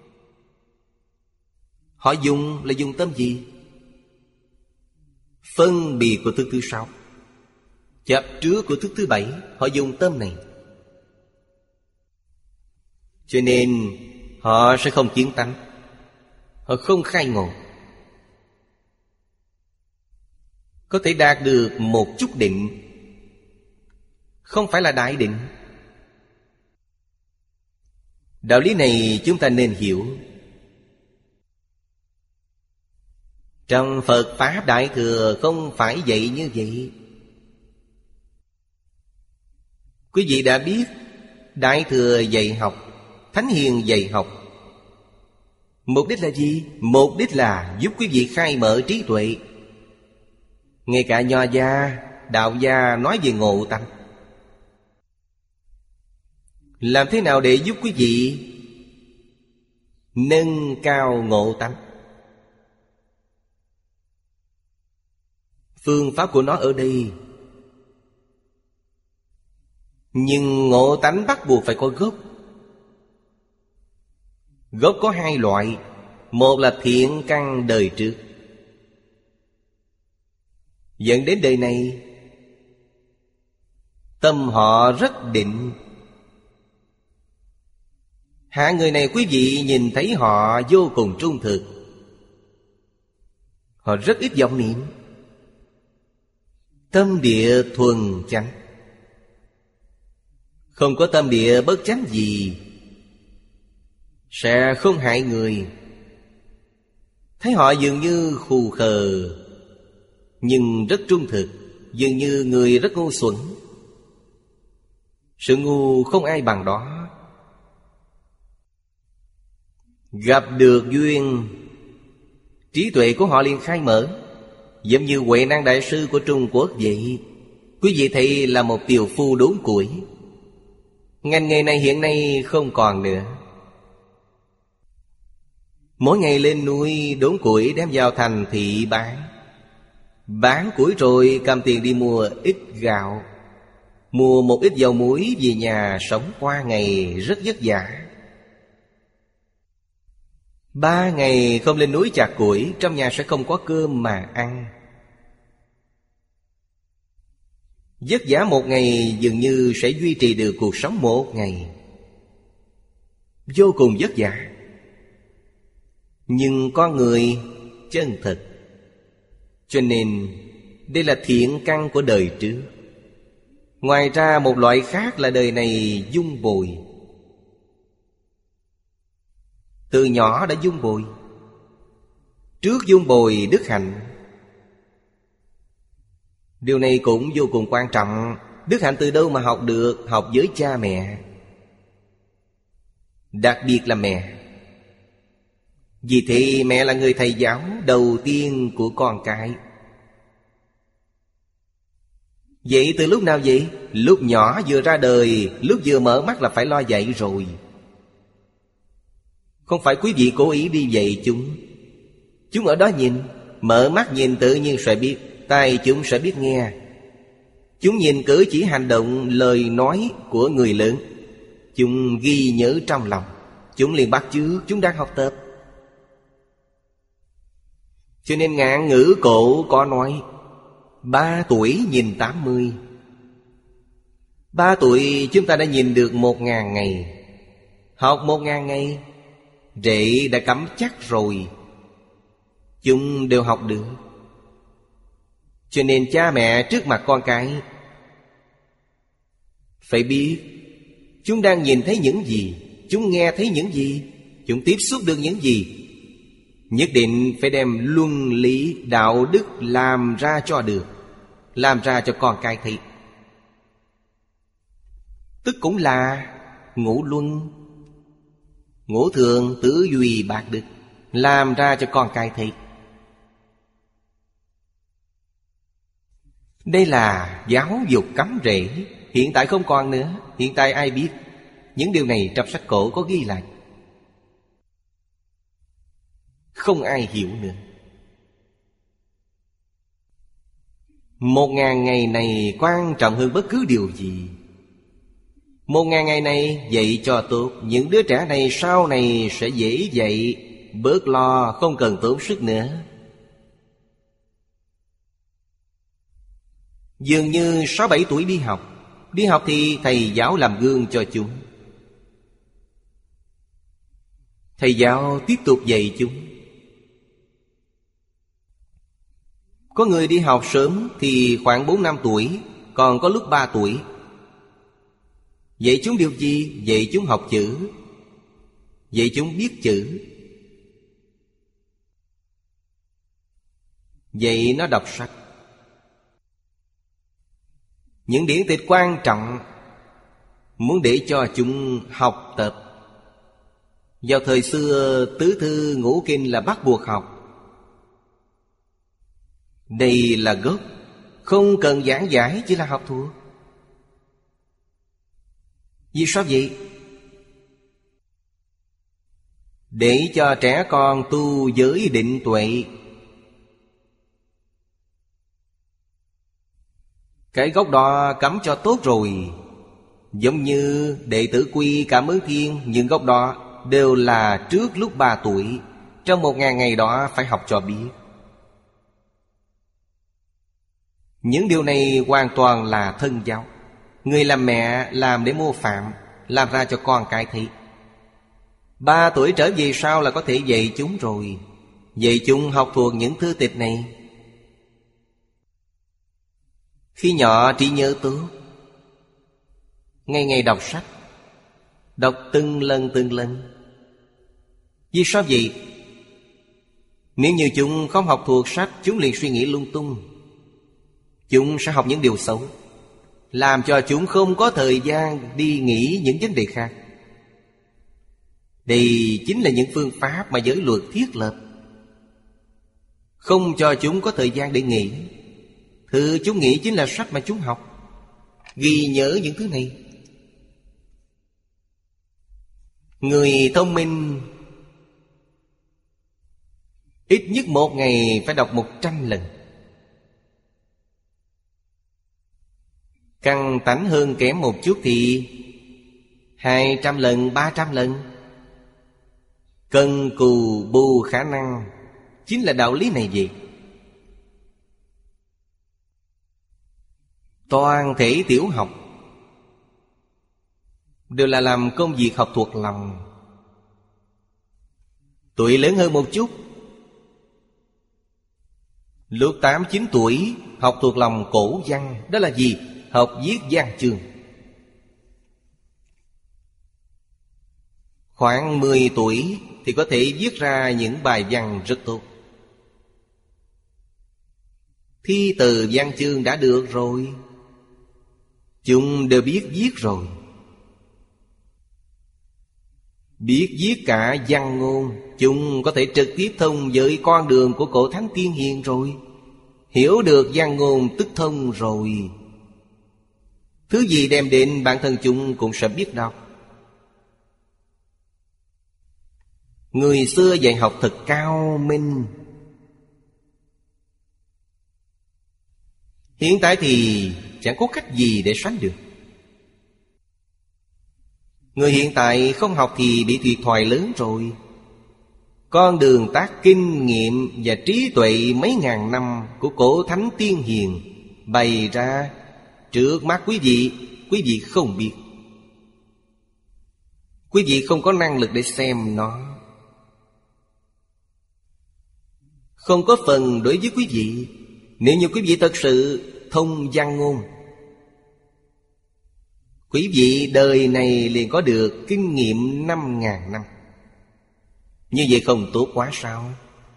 họ dùng là dùng tâm gì? Phân biệt của thức thứ sáu, chấp trước của thức thứ bảy, họ dùng tâm này. Cho nên họ sẽ không kiến tánh, họ không khai ngộ. Có thể đạt được một chút định, không phải là đại định. Đạo lý này chúng ta nên hiểu. Trong Phật Pháp Đại Thừa không phải dạy như vậy. Quý vị đã biết Đại Thừa dạy học, Thánh Hiền dạy học, mục đích là gì? Mục đích là giúp quý vị khai mở trí tuệ, Ngay cả Nho gia, Đạo gia nói về ngộ tánh. Làm thế nào để giúp quý vị nâng cao ngộ tánh? Phương pháp của nó ở đây. Nhưng ngộ tánh bắt buộc phải có gốc. Gốc có hai loại. Một là thiện căn đời trước, dẫn đến đời này tâm họ rất định. Hạng người này quý vị nhìn thấy họ vô cùng trung thực. Họ rất ít vọng niệm. Tâm địa thuần chánh, không có tâm địa bất chánh gì, sẽ không hại người. Thấy họ dường như khù khờ, nhưng rất trung thực. Dường như người rất ngu xuẩn. Sự ngu không ai bằng đó. Gặp được duyên, trí tuệ của họ liền khai mở. Giống như Huệ Năng Đại Sư của Trung Quốc vậy. Quý vị thấy là một tiều phu đốn củi. Ngành nghề này hiện nay không còn nữa. Mỗi ngày lên núi đốn củi đem vào thành thị bán. Bán củi rồi cầm tiền đi mua ít gạo, mua một ít dầu muối về nhà sống qua ngày rất vất vả. Ba ngày không lên núi chặt củi, trong nhà sẽ không có cơm mà ăn. Vất vả một ngày dường như sẽ duy trì được cuộc sống một ngày. Vô cùng vất vả. Nhưng con người chân thật. Cho nên đây là thiện căn của đời trước. Ngoài ra một loại khác là đời này dung bồi. Từ nhỏ đã dung bồi. Trước dung bồi đức hạnh. Điều này cũng vô cùng quan trọng. Đức hạnh từ đâu mà học được? Học với cha mẹ. Đặc biệt là mẹ. Vì thế mẹ là người thầy giáo đầu tiên của con cái. Vậy từ lúc nào vậy? Lúc nhỏ vừa ra đời, lúc vừa mở mắt là phải lo dạy rồi. Không phải quý vị cố ý đi dạy chúng. Chúng ở đó nhìn. Mở mắt nhìn tự nhiên sẽ biết. Tai chúng sẽ biết nghe. Chúng nhìn cử chỉ hành động, lời nói của người lớn. Chúng ghi nhớ trong lòng. Chúng liền bắt chước, chúng đang học tập. Cho nên ngạn ngữ cổ có nói ba tuổi nhìn tám mươi. Ba tuổi chúng ta đã nhìn được một ngàn ngày. Học một ngàn ngày, rễ đã cắm chắc rồi. Chúng đều học được. Cho nên cha mẹ trước mặt con cái phải biết chúng đang nhìn thấy những gì, chúng nghe thấy những gì, chúng tiếp xúc được những gì. Nhất định phải đem luân lý đạo đức làm ra cho được. Làm ra cho con cái thấy. Tức cũng là ngũ luân, ngũ thường, tứ duy, bạc đức. Làm ra cho con cái thấy. Đây là giáo dục cắm rễ. Hiện tại không còn nữa. Hiện tại ai biết? Những điều này trong sách cổ có ghi lại. Không ai hiểu nữa. Một ngàn ngày này quan trọng hơn bất cứ điều gì. Một ngàn ngày này dạy cho tốt. Những đứa trẻ này sau này sẽ dễ dạy, bớt lo, không cần tốn sức nữa. Dường như sáu bảy tuổi đi học. Đi học thì thầy giáo làm gương cho chúng. Thầy giáo tiếp tục dạy chúng. Có người đi học sớm thì khoảng bốn năm tuổi, còn có lúc ba tuổi. Dạy chúng điều gì? Dạy chúng học chữ. Dạy chúng biết chữ. Dạy nó đọc sách. Những điển tịch quan trọng muốn để cho chúng học tập. Vào thời xưa tứ thư ngũ kinh là bắt buộc học. Đây là gốc. Không cần giảng giải, chỉ là học thuộc. Vì sao vậy? Để cho trẻ con tu giới định tuệ. Cái gốc đó cắm cho tốt rồi. Giống như đệ tử Quy Cảm Ứng Thiên, những gốc đó đều là trước lúc ba tuổi. Trong một ngàn ngày đó phải học cho biết. Những điều này hoàn toàn là thân giáo. Người làm mẹ làm để mô phạm, làm ra cho con cái thấy. Ba tuổi trở về sau là có thể dạy chúng rồi. Dạy chúng học thuộc những thư tịch này. Khi nhỏ trí nhớ tốt, ngày ngày đọc sách, đọc từng lần từng lần. Vì sao vậy? Nếu như chúng không học thuộc sách, chúng liền suy nghĩ lung tung. Chúng sẽ học những điều xấu, làm cho chúng không có thời gian đi nghĩ những vấn đề khác. Đây chính là những phương pháp mà giới luật thiết lập, không cho chúng có thời gian để nghĩ. Thứ chúng nghĩ chính là sách mà chúng học, ghi nhớ những thứ này. Người thông minh ít nhất một ngày phải đọc một trăm lần. Căng tánh hơn kém một chút thì hai trăm lần, ba trăm lần. Cần cù bù khả năng, chính là đạo lý này vậy. Toàn thể tiểu học đều là làm công việc học thuộc lòng. Tuổi lớn hơn một chút, lúc tám chín tuổi học thuộc lòng cổ văn. Đó là gì? Học viết văn chương. Khoảng mười tuổi thì có thể viết ra những bài văn rất tốt. Thi từ văn chương đã được rồi, chúng đều biết viết rồi. Biết viết cả văn ngôn, chúng có thể trực tiếp thông với con đường của cổ thánh tiên hiền rồi. Hiểu được văn ngôn tức thông rồi. Thứ gì đem đến bản thân chúng cũng sẽ biết đọc. Người xưa dạy học thật cao minh. Hiện tại thì chẳng có cách gì để sánh được. Người hiện tại không học thì bị thiệt thòi lớn rồi. Con đường tác kinh nghiệm và trí tuệ mấy ngàn năm của cổ thánh tiên hiền bày ra trước mắt quý vị, quý vị không biết. Quý vị không có năng lực để xem nó. Không có phần đối với quý vị. Nếu như quý vị thật sự thông văn ngôn, quý vị đời này liền có được kinh nghiệm năm ngàn năm. Như vậy không tốt quá sao?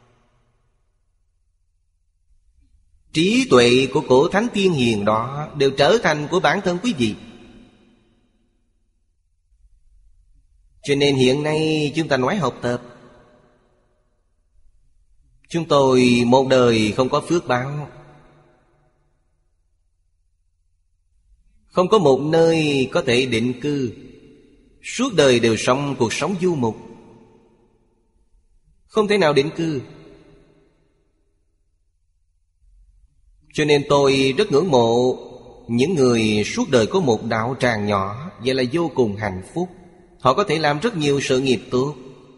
Trí tuệ của cổ thánh tiên hiền đó đều trở thành của bản thân quý vị. Cho nên hiện nay chúng ta nói học tập. Chúng tôi một đời không có phước báo, không có một nơi có thể định cư, suốt đời đều sống cuộc sống du mục, không thể nào định cư. Cho nên tôi rất ngưỡng mộ những người suốt đời có một đạo tràng nhỏ. Vậy là vô cùng hạnh phúc. Họ có thể làm rất nhiều sự nghiệp tốt,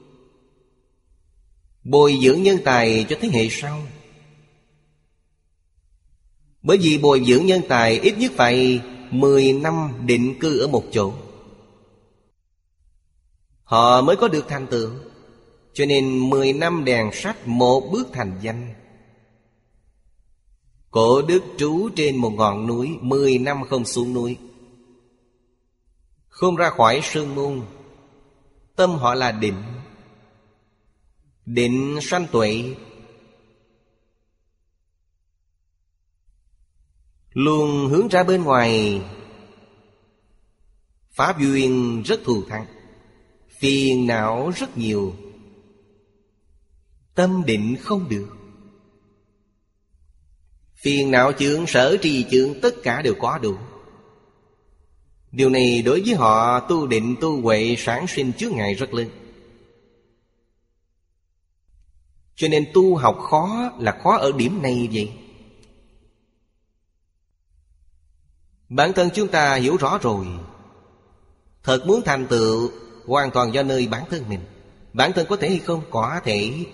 bồi dưỡng nhân tài cho thế hệ sau. Bởi vì bồi dưỡng nhân tài ít nhất phải mười năm định cư ở một chỗ, họ mới có được thành tựu. Cho nên mười năm đèn sách, một bước thành danh. Cổ đức trú trên một ngọn núi, mười năm không xuống núi, không ra khỏi sơn môn. Tâm họ là định, định sanh tuệ, luôn hướng ra bên ngoài. Pháp duyên rất thù thắng, phiền não rất nhiều, tâm định không được. Phiền não chướng, sở trì chướng, tất cả đều có đủ. Điều này đối với họ tu định tu huệ sản sinh chướng ngại rất lớn. Cho nên tu học khó là khó ở điểm này vậy. Bản thân chúng ta hiểu rõ rồi. Thật muốn thành tựu hoàn toàn do nơi bản thân mình. Bản thân có thể hay không? Có thể.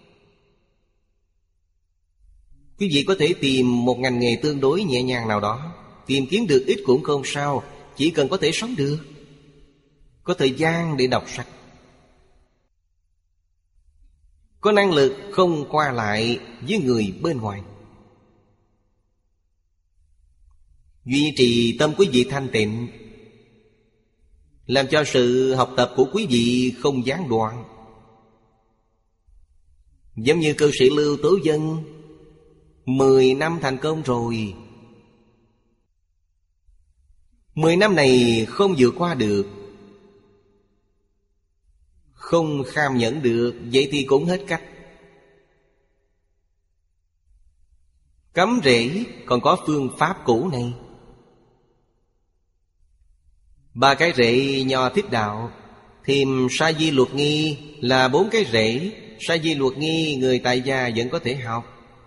Quý vị có thể tìm một ngành nghề tương đối nhẹ nhàng nào đó, tìm kiếm được ít cũng không sao, chỉ cần có thể sống được, có thời gian để đọc sách, có năng lực không qua lại với người bên ngoài, duy trì tâm quý vị thanh tịnh, làm cho sự học tập của quý vị không gián đoạn. Giống như cư sĩ Lưu Tố Dân, Mười năm thành công rồi. Mười năm này không vượt qua được, không kham nhẫn được, vậy thì cũng hết cách. Cắm rễ còn có phương pháp cũ này. Ba cái rễ Nho Thích Đạo, thêm Sa Di Luật Nghi là bốn cái rễ. Sa Di Luật Nghi người tại gia vẫn có thể học.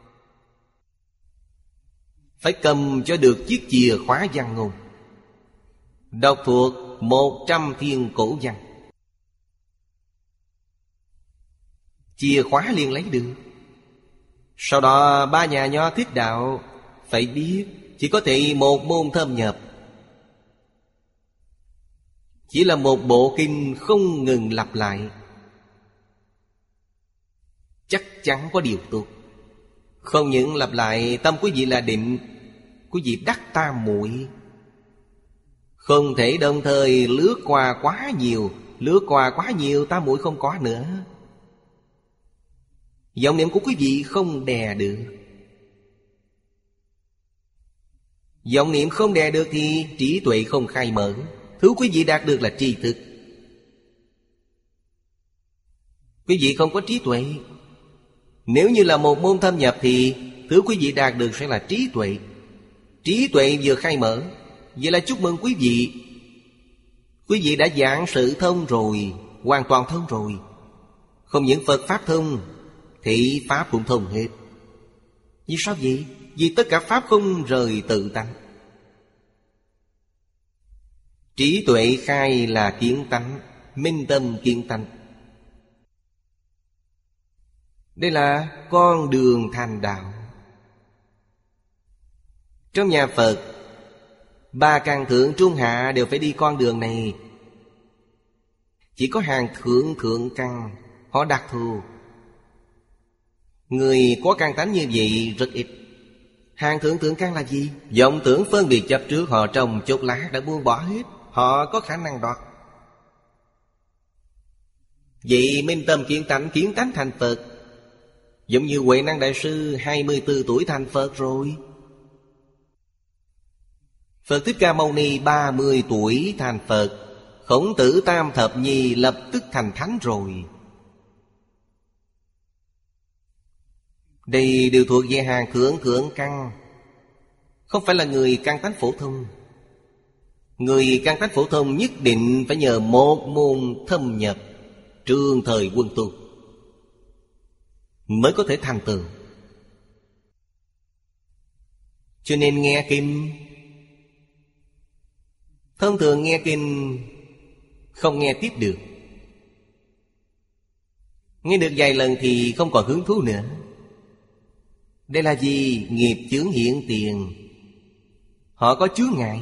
Phải cầm cho được chiếc chìa khóa văn ngôn, đọc thuộc một trăm thiên cổ văn, chìa khóa liền lấy được. Sau đó ba nhà Nho Thích Đạo phải biết, chỉ có thể một môn thâm nhập, chỉ là một bộ kinh không ngừng lặp lại, chắc chắn có điều tốt. Không những lặp lại, tâm quý vị là định, quý vị đắc tam muội. Không thể đồng thời lướt qua quá nhiều. Lướt qua quá nhiều, tam muội không có nữa. Vọng niệm của quý vị không đè được. Vọng niệm không đè được thì trí tuệ không khai mở. Thứ quý vị đạt được là tri thức. Quý vị không có trí tuệ. Nếu như là một môn thâm nhập thì thứ quý vị đạt được sẽ là trí tuệ. Trí tuệ vừa khai mở, vậy là chúc mừng quý vị. Quý vị đã giảng sự thông rồi, hoàn toàn thông rồi. Không những Phật Pháp thông, thị Pháp cũng thông hết. Vì sao vậy? Vì tất cả Pháp không rời tự tánh. Trí tuệ khai là kiến tánh, minh tâm kiến tánh. Đây là con đường thành đạo. Trong nhà Phật, ba căn thượng trung hạ đều phải đi con đường này. Chỉ có hàng thượng thượng căn, họ đặc thù. Người có căn tánh như vậy rất ít. Hàng thượng thượng căn là gì? Vọng tưởng phân biệt chấp trước họ trong chốc lát đã buông bỏ hết. Họ có khả năng đoạt. Vậy minh tâm kiến tánh, kiến tánh thành Phật. Giống như Huệ Năng Đại Sư hai mươi tư tuổi thành Phật rồi. Phật Thích Ca Mâu Ni ba mươi tuổi thành Phật. Khổng Tử Tam Thập Nhi lập tức thành Thánh rồi. Đây đều thuộc về hàng thượng thượng căn, không phải là người căn tánh phổ thông. Người căn tánh phổ thông nhất định phải nhờ một môn thâm nhập, trường thời quân tu, mới có thể thành tựu. Cho nên nghe kinh, thông thường nghe kinh không nghe tiếp được. Nghe được vài lần thì không còn hứng thú nữa. Đây là gì? Nghiệp chướng hiện tiền. Họ có chướng ngại.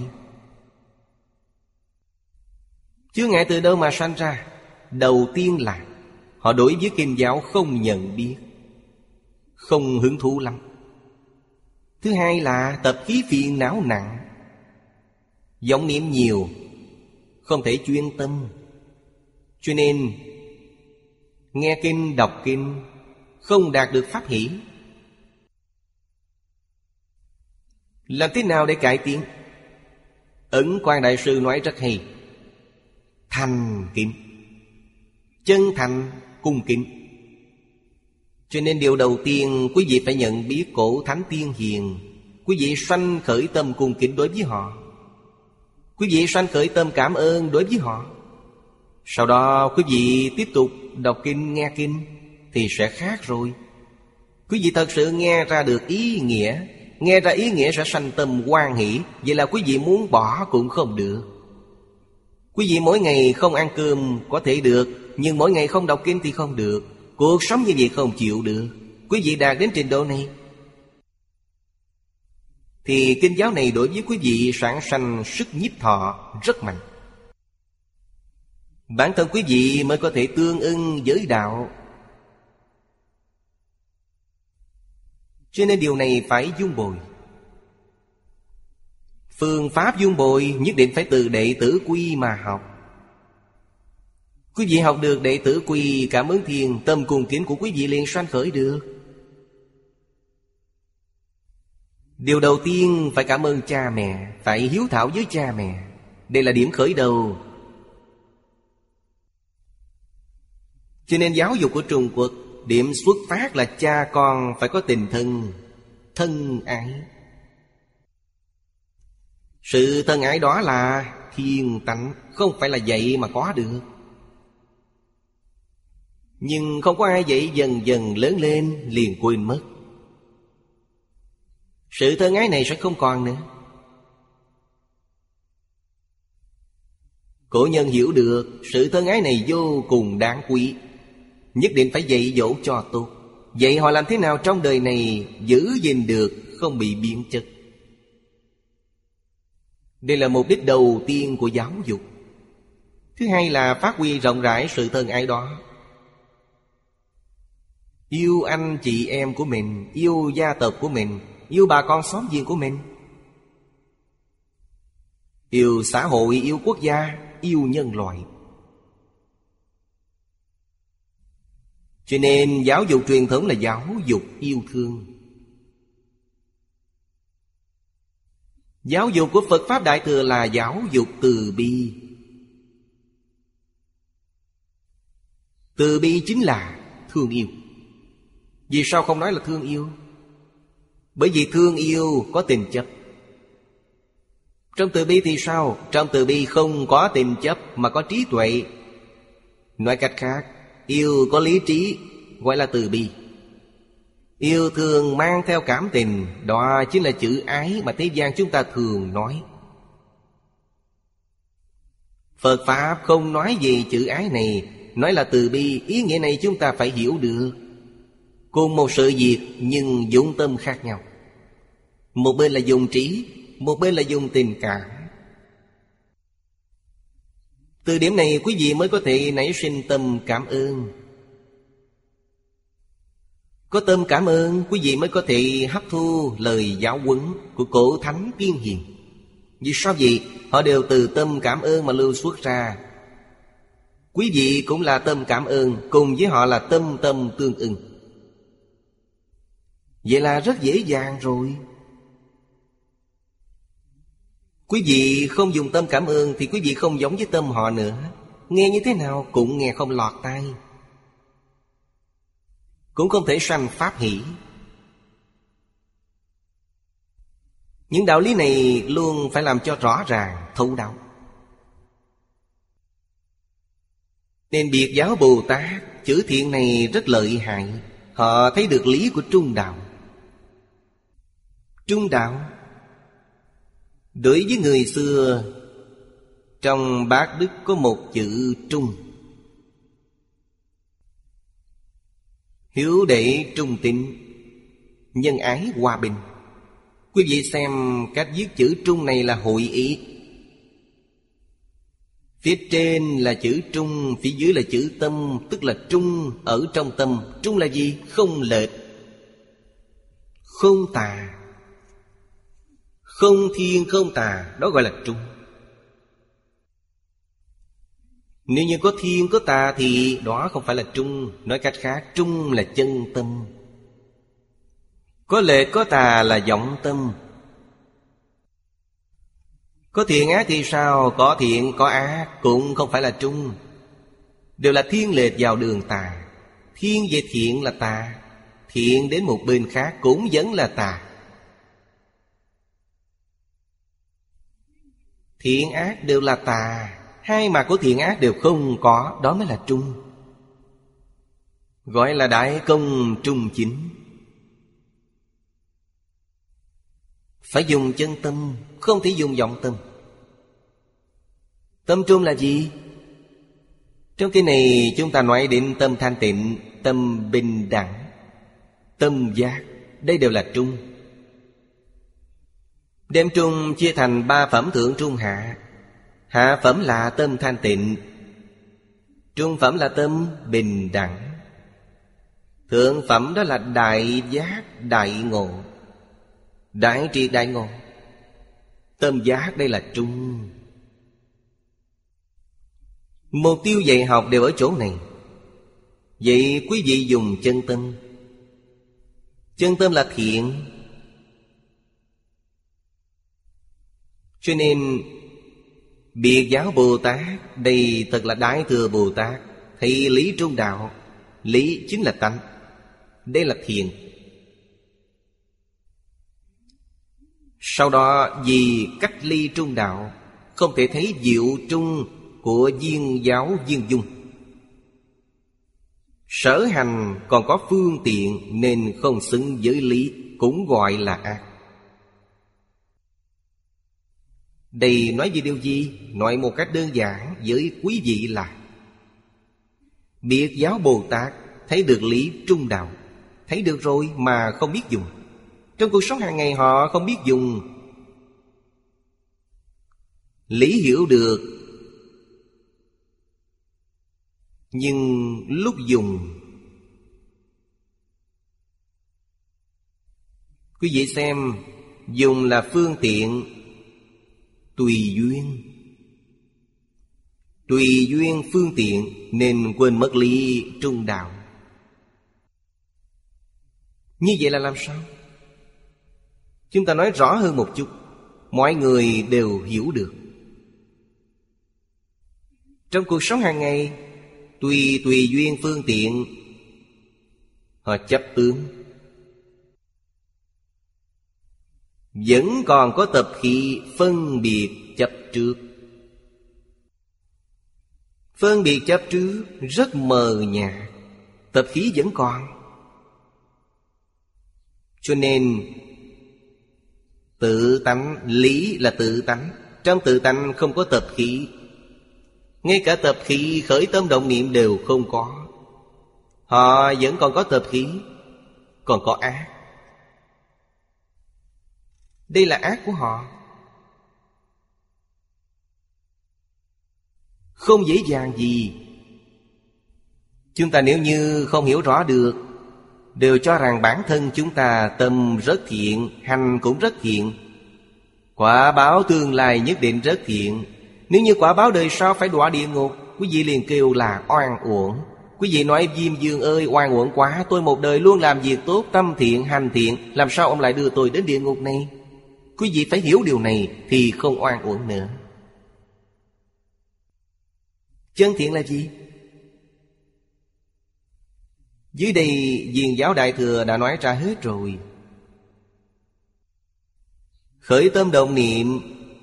Chướng ngại từ đâu mà sanh ra? Đầu tiên là họ đối với kinh giáo không nhận biết, không hứng thú lắm. Thứ hai là tập khí phiền não nặng, vọng niệm nhiều, không thể chuyên tâm. Cho nên nghe kinh, đọc kinh không đạt được pháp hỷ. Làm thế nào để cải tiến? Ấn Quang Đại Sư nói rất hay: thành kính, chân thành cung kính. Cho nên điều đầu tiên quý vị phải nhận biết cổ thánh tiên hiền, Quý vị sanh khởi tâm cung kính đối với họ. Quý vị sanh khởi tâm cảm ơn đối với họ. Sau đó quý vị tiếp tục đọc kinh, nghe kinh thì sẽ khác rồi. Quý vị thật sự nghe ra được ý nghĩa. Nghe ra ý nghĩa sẽ sanh tâm hoan hỷ. Vậy là quý vị muốn bỏ cũng không được. Quý vị mỗi ngày không ăn cơm có thể được, nhưng mỗi ngày không đọc kinh thì không được. Cuộc sống như vậy không chịu được. Quý vị đạt đến trình độ này thì kinh giáo này đối với quý vị sản sanh sức nhiếp thọ rất mạnh. Bản thân quý vị mới có thể tương ưng với đạo. Cho nên điều này phải dung bồi. Phương pháp dung bồi nhất định phải từ đệ tử quy mà học. Quý vị học được đệ tử quy cảm ứng thiền, tâm cung kính của quý vị liền sanh khởi được. Điều đầu tiên phải cảm ơn cha mẹ, phải hiếu thảo với cha mẹ. Đây là điểm khởi đầu. Cho nên giáo dục của Trung Quốc, điểm xuất phát là cha con phải có tình thân, thân ái. Sự thân ái đó là thiên tánh, không phải là dạy mà có được. Nhưng không có ai dạy, dần dần lớn lên liền quên mất. Sự thân ái này sẽ không còn nữa. Cổ nhân hiểu được sự thân ái này vô cùng đáng quý, nhất định phải dạy dỗ cho tốt. Dạy họ làm thế nào trong đời này giữ gìn được, không bị biến chất. Đây là mục đích đầu tiên của giáo dục. Thứ hai là phát huy rộng rãi sự thân ái đó. Yêu anh chị em của mình, yêu gia tộc của mình, yêu bà con xóm giềng của mình, yêu xã hội, yêu quốc gia, yêu nhân loại. Cho nên giáo dục truyền thống là giáo dục yêu thương. Giáo dục của Phật Pháp Đại Thừa là giáo dục từ bi. Từ bi chính là thương yêu. Vì sao không nói là thương yêu? Bởi vì thương yêu có tình chấp. Trong từ bi thì sao? Trong từ bi không có tình chấp mà có trí tuệ. Nói cách khác, yêu có lý trí gọi là từ bi. Yêu thương mang theo cảm tình, đó chính là chữ ái mà thế gian chúng ta thường nói. Phật Pháp không nói gì chữ ái này, nói là từ bi. Ý nghĩa này chúng ta phải hiểu được. Cùng một sự việc nhưng dụng tâm khác nhau. Một bên là dùng trí, một bên là dùng tình cảm. Từ điểm này quý vị mới có thể nảy sinh tâm cảm ơn. Có tâm cảm ơn, quý vị mới có thể hấp thu lời giáo huấn của cổ thánh tiên hiền. Vì sao vậy? Họ đều từ tâm cảm ơn mà lưu xuất ra. Quý vị cũng là tâm cảm ơn, cùng với họ là tâm tâm tương ưng. Vậy là rất dễ dàng rồi. Quý vị không dùng tâm cảm ơn thì quý vị không giống với tâm họ nữa. Nghe như thế nào cũng nghe không lọt tai, cũng không thể sanh pháp hỷ. Những đạo lý này luôn phải làm cho rõ ràng, thấu đáo. Nên biệt giáo Bồ Tát chữ thiện này rất lợi hại. Họ thấy được lý của trung đạo. Trung đạo đối với người xưa, trong bát đức có một chữ trung. Hiếu đệ trung tín, nhân ái hòa bình. Quý vị xem cách viết chữ trung này là hội ý. Phía trên là chữ trung, phía dưới là chữ tâm, tức là trung ở trong tâm. Trung là gì? Không lệch, không tà, không thiên không tà, đó gọi là trung. Nếu như có thiên có tà thì đó không phải là trung. Nói cách khác, trung là chân tâm. Có lệch có tà là vọng tâm. Có thiện ác thì sao? Có thiện có ác cũng không phải là trung. Đều là thiên lệch vào đường tà. Thiên về thiện là tà, thiện đến một bên khác cũng vẫn là tà. Thiện ác đều là tà, hai mặt của thiện ác đều không có, đó mới là trung. Gọi là đại công trung chính. Phải dùng chân tâm, không thể dùng vọng tâm. Tâm trung là gì? Trong cái này chúng ta nói đến tâm thanh tịnh, tâm bình đẳng, tâm giác. Đây đều là trung. Đem trung chia thành ba phẩm thượng trung hạ. Hạ phẩm là tâm thanh tịnh, trung phẩm là tâm bình đẳng, thượng phẩm đó là đại giác đại ngộ, đại triệt đại ngộ. Tâm giác đây là trung. Mục tiêu dạy học đều ở chỗ này. Vậy quý vị dùng chân tâm. Chân tâm là thiện. Cho nên Biệt giáo Bồ Tát đây thật là Đại Thừa Bồ Tát, thị lý trung đạo. Lý chính là tánh, đây là thiện. Sau đó vì cách ly trung đạo, không thể thấy diệu trung của viên giáo viên dung. Sở hành còn có phương tiện nên không xứng với lý, cũng gọi là ác. Đây nói về điều gì? Nói một cách đơn giản với quý vị là Biệt giáo Bồ Tát thấy được lý trung đạo, thấy được rồi mà không biết dùng. Trong cuộc sống hàng ngày họ không biết dùng. Lý hiểu được, nhưng lúc dùng, quý vị xem, dùng là phương tiện, tùy duyên. Tùy duyên phương tiện nên quên mất lý trung đạo. Như vậy là làm sao? Chúng ta nói rõ hơn một chút, mọi người đều hiểu được. Trong cuộc sống hàng ngày, tùy tùy duyên phương tiện, họ chấp tướng, vẫn còn có tập khí phân biệt chấp trước. Phân biệt chấp trước rất mờ nhạt, tập khí vẫn còn. Cho nên tự tánh, lý là tự tánh. Trong tự tánh không có tập khí. Ngay cả tập khí khởi tâm động niệm đều không có. Họ vẫn còn có tập khí, còn có ác. Đây là ác của họ. Không dễ dàng gì. Chúng ta nếu như không hiểu rõ được, đều cho rằng bản thân chúng ta tâm rất thiện, hành cũng rất thiện, quả báo tương lai nhất định rất thiện. Nếu như quả báo đời sau phải đọa địa ngục, quý vị liền kêu là oan uổng. Quý vị nói Diêm Dương ơi, oan uổng quá, tôi một đời luôn làm việc tốt, tâm thiện, hành thiện, làm sao ông lại đưa tôi đến địa ngục này? Quý vị phải hiểu điều này thì không oan uổng nữa. Chân thiện là gì? Dưới đây Viên giáo Đại Thừa đã nói ra hết rồi. Khởi tâm động niệm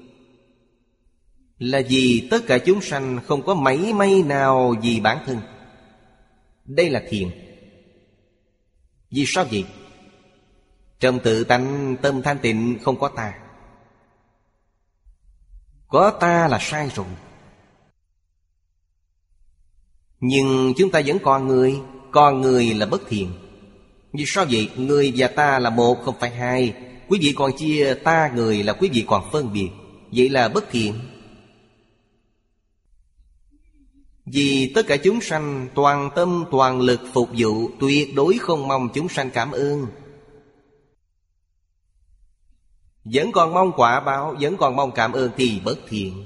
là vì tất cả chúng sanh không có mảy may nào vì bản thân. Đây là thiện. Vì sao vậy? Trong tự tánh tâm thanh tịnh không có ta. Có ta là sai rồi. Nhưng chúng ta vẫn còn người. Còn người là bất thiện. Vì sao vậy? Người và ta là một, không phải hai. Quý vị còn chia ta người là quý vị còn phân biệt. Vậy là bất thiện. Vì tất cả chúng sanh toàn tâm toàn lực phục vụ, tuyệt đối không mong chúng sanh cảm ơn. Vẫn còn mong quả báo, vẫn còn mong cảm ơn thì bất thiện.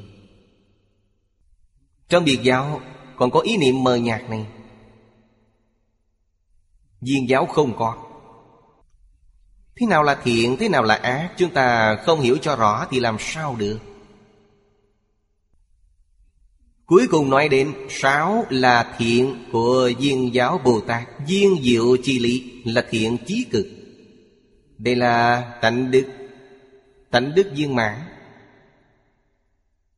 Trong biệt giáo còn có ý niệm mờ nhạt này. Viên giáo không có. Thế nào là thiện, thế nào là ác, chúng ta không hiểu cho rõ thì làm sao được. Cuối cùng nói đến sáu là thiện của Viên giáo Bồ Tát. Viên diệu chi lý là thiện chí cực. Đây là tánh đức, tánh đức viên mãn.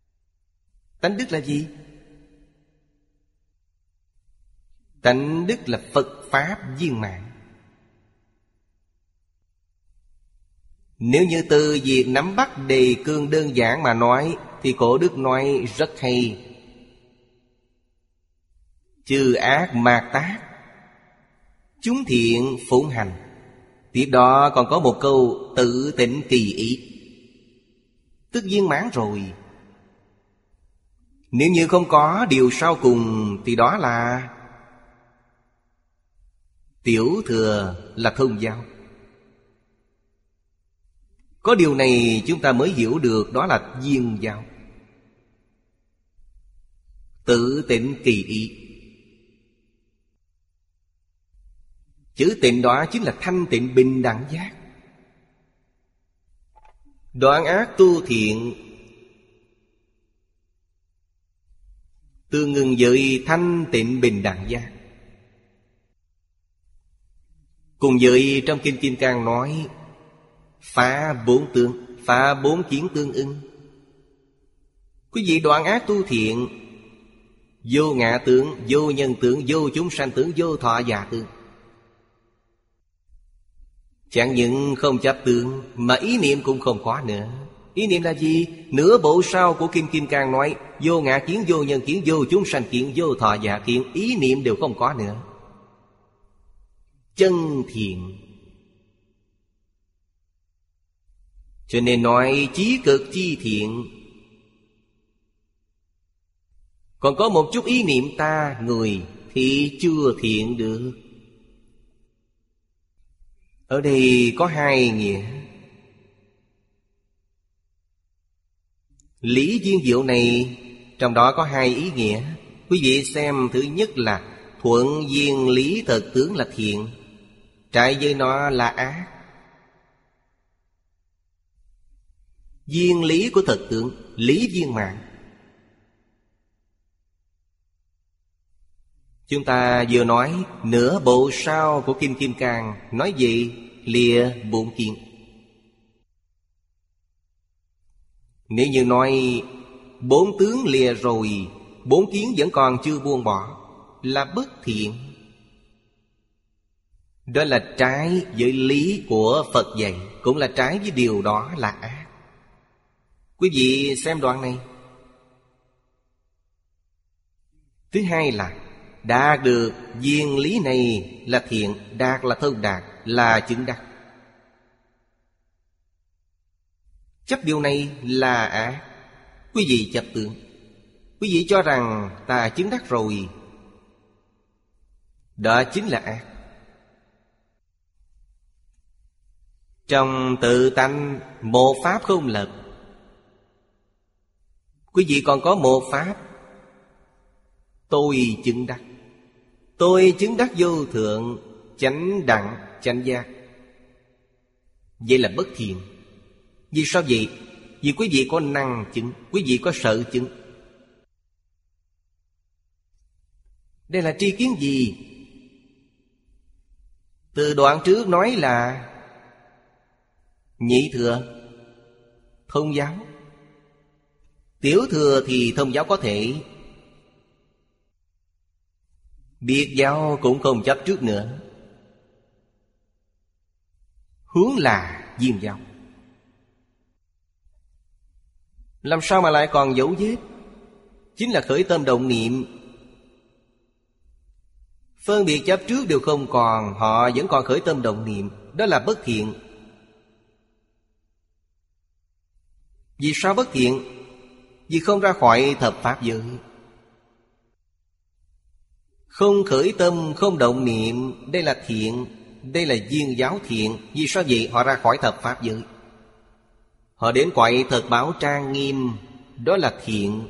Tánh đức là gì? Tánh đức là Phật Pháp viên mãn. Nếu như từ việc nắm bắt đề cương đơn giản mà nói, thì cổ đức nói rất hay. Chư ác mạt tác, chúng thiện phụng hành. Tiếp đó còn có một câu tự tịnh kỳ ý, tức viên mãn rồi. Nếu như không có điều sau cùng thì đó là tiểu thừa, là thông giáo. Có điều này chúng ta mới hiểu được đó là viên giáo. Tự tịnh kỳ ý. Chữ tịnh đó chính là thanh tịnh bình đẳng giác. Đoạn ác tu thiện tương ngừng với thanh tịnh bình đẳng giác. Cùng với trong Kinh Kim Cang nói phá bốn tướng, phá bốn kiến tương ưng. Quý vị đoạn ác tu thiện, vô ngã tướng, vô nhân tướng, vô chúng sanh tướng, vô thọ giả tướng. Chẳng những không chấp tướng mà ý niệm cũng không có nữa. Ý niệm là gì? Nửa bộ sau của Kinh Kim Cang nói vô ngã kiến, vô nhân kiến, vô chúng sanh kiến, vô thọ giả kiến. Ý niệm đều không có nữa. Chân thiện. Cho nên nói chí cực chi thiện. Còn có một chút ý niệm ta, người thì chưa thiện được. Ở đây có hai nghĩa. Lý duyên diệu này trong đó có hai ý nghĩa. Quý vị xem, thứ nhất là thuận duyên lý thật tướng là thiện, trái với nó là ác. Duyên lý của thật tướng, lý viên mãn. Chúng ta vừa nói nửa bộ sau của Kinh Kim Cang nói gì? Lìa bốn kiến. Nếu như nói bốn tướng lìa rồi, bốn kiến vẫn còn chưa buông bỏ, là bất thiện. Đó là trái với lý của Phật dạy, cũng là trái với điều đó là ác. Quý vị xem đoạn này. Thứ hai là đạt được duyên lý này là thiện, đạt là thông đạt, là chứng đắc. Chấp điều này là ác. Quý vị chấp tướng, quý vị cho rằng ta chứng đắc rồi, đó chính là ác. Trong tự tánh một pháp không lập. Quý vị còn có một pháp tôi chứng đắc. Tôi chứng đắc vô thượng chánh đẳng chánh giác. Vậy là bất thiện. Vì sao vậy? Vì quý vị có năng chứng, quý vị có sở chứng. Đây là tri kiến gì? Từ đoạn trước nói là nhị thừa, thông giáo. Tiểu thừa thì thông giáo có thể, biệt giáo cũng không chấp trước nữa. Huống là viên giáo. Làm sao mà lại còn dấu vết? Chính là khởi tâm động niệm. Phân biệt chấp trước đều không còn, họ vẫn còn khởi tâm động niệm. Đó là bất thiện. Vì sao bất thiện? Vì không ra khỏi thập pháp giới. Không khởi tâm, không động niệm, đây là thiện. Đây là viên giáo thiện. Vì sao vậy? Họ ra khỏi thập pháp giới, họ đến cõi thật báo trang nghiêm, đó là thiện.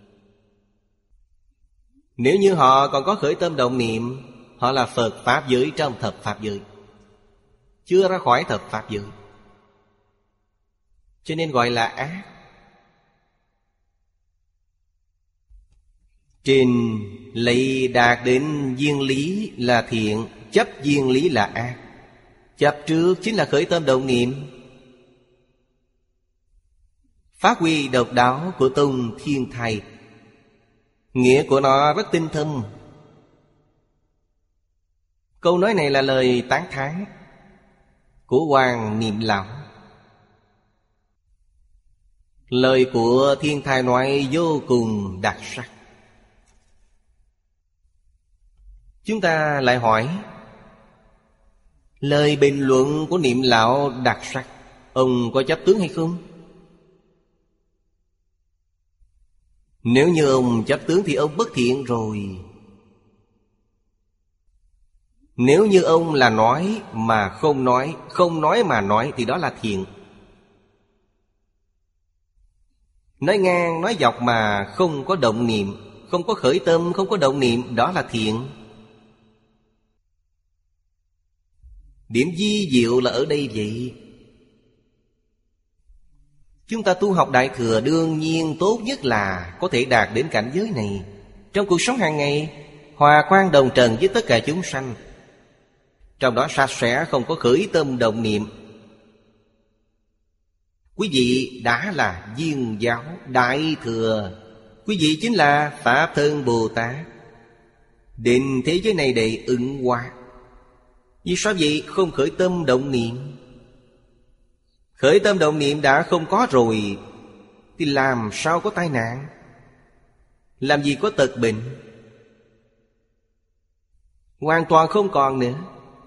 Nếu như họ còn có khởi tâm động niệm, họ là Phật pháp giới trong thập pháp giới, chưa ra khỏi thập pháp giới, cho nên gọi là ác. Trên lấy đạt đến duyên lý là thiện, chấp duyên lý là ác. Chấp trước chính là khởi tâm động niệm. Phát huy độc đáo của Tông Thiên Thầy Nghĩa của nó rất tinh thâm. Câu nói này là lời tán thán của Hoàng Niệm Lão. Lời của thiên thai nói vô cùng đặc sắc. Chúng ta lại hỏi, lời bình luận của Niệm Lão đặc sắc, ông có chấp tướng hay không? Nếu như ông chấp tướng thì ông bất thiện rồi. Nếu như ông là nói mà không nói, không nói mà nói thì đó là thiện. Nói ngang, nói dọc mà không có động niệm, không có khởi tâm, không có động niệm, đó là thiện. Điểm vi diệu là ở đây vậy. Chúng ta tu học Đại Thừa đương nhiên tốt nhất là có thể đạt đến cảnh giới này. Trong cuộc sống hàng ngày, hòa quan đồng trần với tất cả chúng sanh, trong đó sạch sẽ, không có khởi tâm động niệm. Quý vị đã là Viên Giáo Đại Thừa. Quý vị chính là Pháp Thân Bồ Tát, đến thế giới này để ứng hóa. Vì sao vậy? Không khởi tâm động niệm. Khởi tâm động niệm đã không có rồi thì làm sao có tai nạn, làm gì có tật bệnh. Hoàn toàn không còn nữa.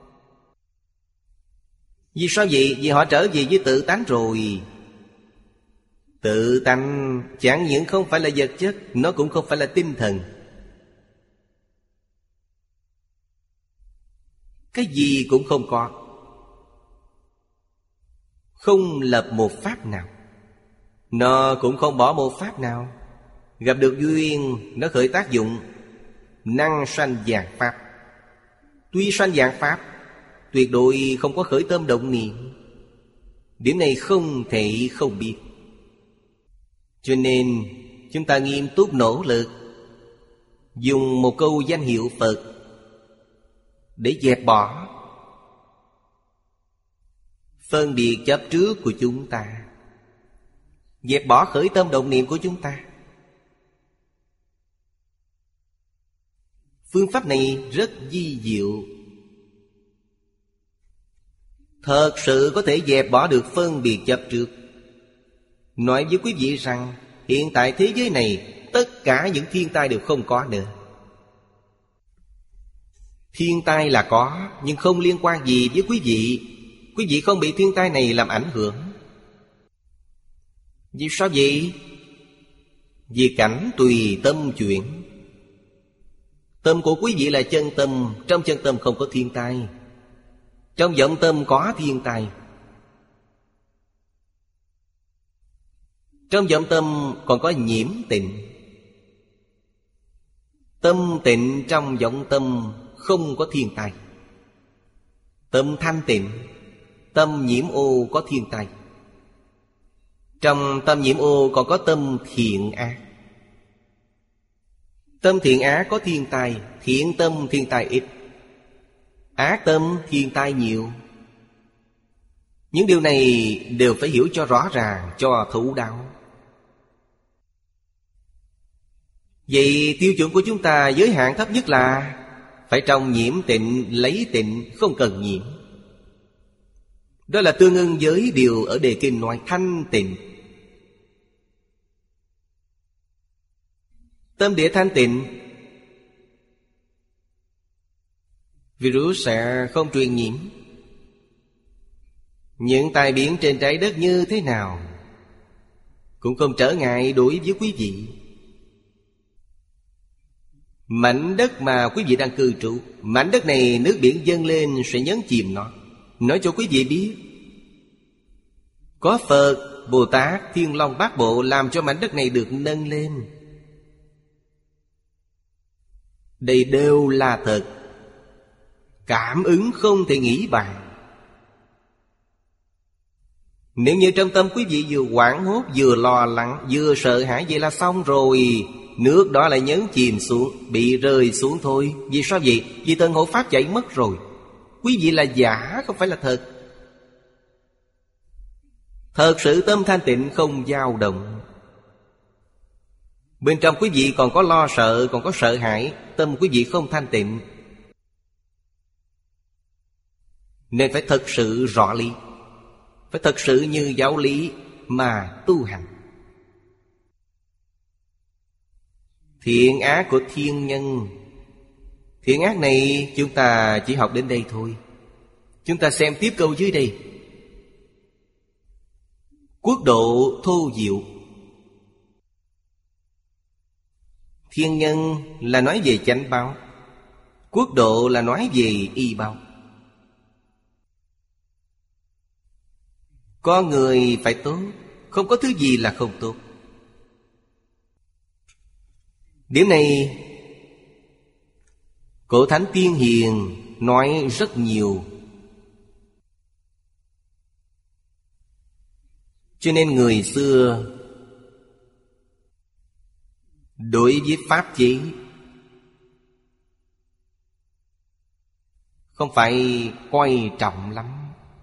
Vì sao vậy? Vì họ trở về với tự tánh rồi. Tự tánh chẳng những không phải là vật chất, nó cũng không phải là tinh thần. Cái gì cũng không có. Không lập một pháp nào, nó cũng không bỏ một pháp nào. Gặp được duyên, nó khởi tác dụng, năng sanh vạn pháp. Tuy sanh vạn pháp, tuyệt đối không có khởi tâm động niệm. Điểm này không thể không biết. Cho nên chúng ta nghiêm túc nỗ lực, dùng một câu danh hiệu Phật để dẹp bỏ phân biệt chấp trước của chúng ta, dẹp bỏ khởi tâm động niệm của chúng ta. Phương pháp này rất vi diệu, thật sự có thể dẹp bỏ được phân biệt chấp trước. Nói với quý vị rằng hiện tại thế giới này tất cả những thiên tai đều không có nữa. Thiên tai là có, nhưng không liên quan gì với quý vị. Quý vị không bị thiên tai này làm ảnh hưởng. Vì sao vậy? Vì cảnh tùy tâm chuyển. Tâm của quý vị là chân tâm, trong chân tâm không có thiên tai, trong vọng tâm có thiên tai. Trong vọng tâm còn có nhiễm tịnh. Tâm tịnh trong vọng tâm không có thiên tai. Tâm thanh tịnh, tâm nhiễm ô có thiên tai. Trong tâm nhiễm ô còn có tâm thiện ác. Tâm thiện ác có thiên tai, thiện tâm thiên tai ít, ác tâm thiên tai nhiều. Những điều này đều phải hiểu cho rõ ràng, cho thấu đáo. Vậy tiêu chuẩn của chúng ta giới hạn thấp nhất là phải trong nhiễm tịnh lấy tịnh, không cần nhiễm. Đó là tương ưng với điều ở đề kinh nói thanh tịnh. Tâm địa thanh tịnh, virus sẽ không truyền nhiễm. Những tai biến trên trái đất như thế nào cũng không trở ngại đối với quý vị. Mảnh đất mà quý vị đang cư trú, mảnh đất này nước biển dâng lên sẽ nhấn chìm nó. Nói cho quý vị biết, có Phật, Bồ Tát, Thiên Long Bát Bộ làm cho mảnh đất này được nâng lên. Đây đều là thật. Cảm ứng không thể nghĩ bàn. Nếu như trong tâm quý vị vừa hoảng hốt, vừa lo lắng, vừa sợ hãi, vậy là xong rồi. Nước đó lại nhấn chìm xuống, bị rơi xuống thôi. Vì sao vậy? Vì tầng hộ pháp chạy mất rồi. Quý vị là giả, không phải là thật. Thật sự tâm thanh tịnh không dao động. Bên trong quý vị còn có lo sợ, còn có sợ hãi, tâm quý vị không thanh tịnh. Nên phải thật sự rõ lý, phải thật sự như giáo lý mà tu hành. Thiện ác của thiên nhân. Thiện ác này chúng ta chỉ học đến đây thôi. Chúng ta xem tiếp câu dưới đây. Quốc độ thô diệu. Thiên nhân là nói về chánh báo, quốc độ là nói về y báo. Con người phải tốt, không có thứ gì là không tốt. Điểm này Cổ Thánh Tiên Hiền nói rất nhiều. Cho nên người xưa đối với pháp chế không phải coi trọng lắm.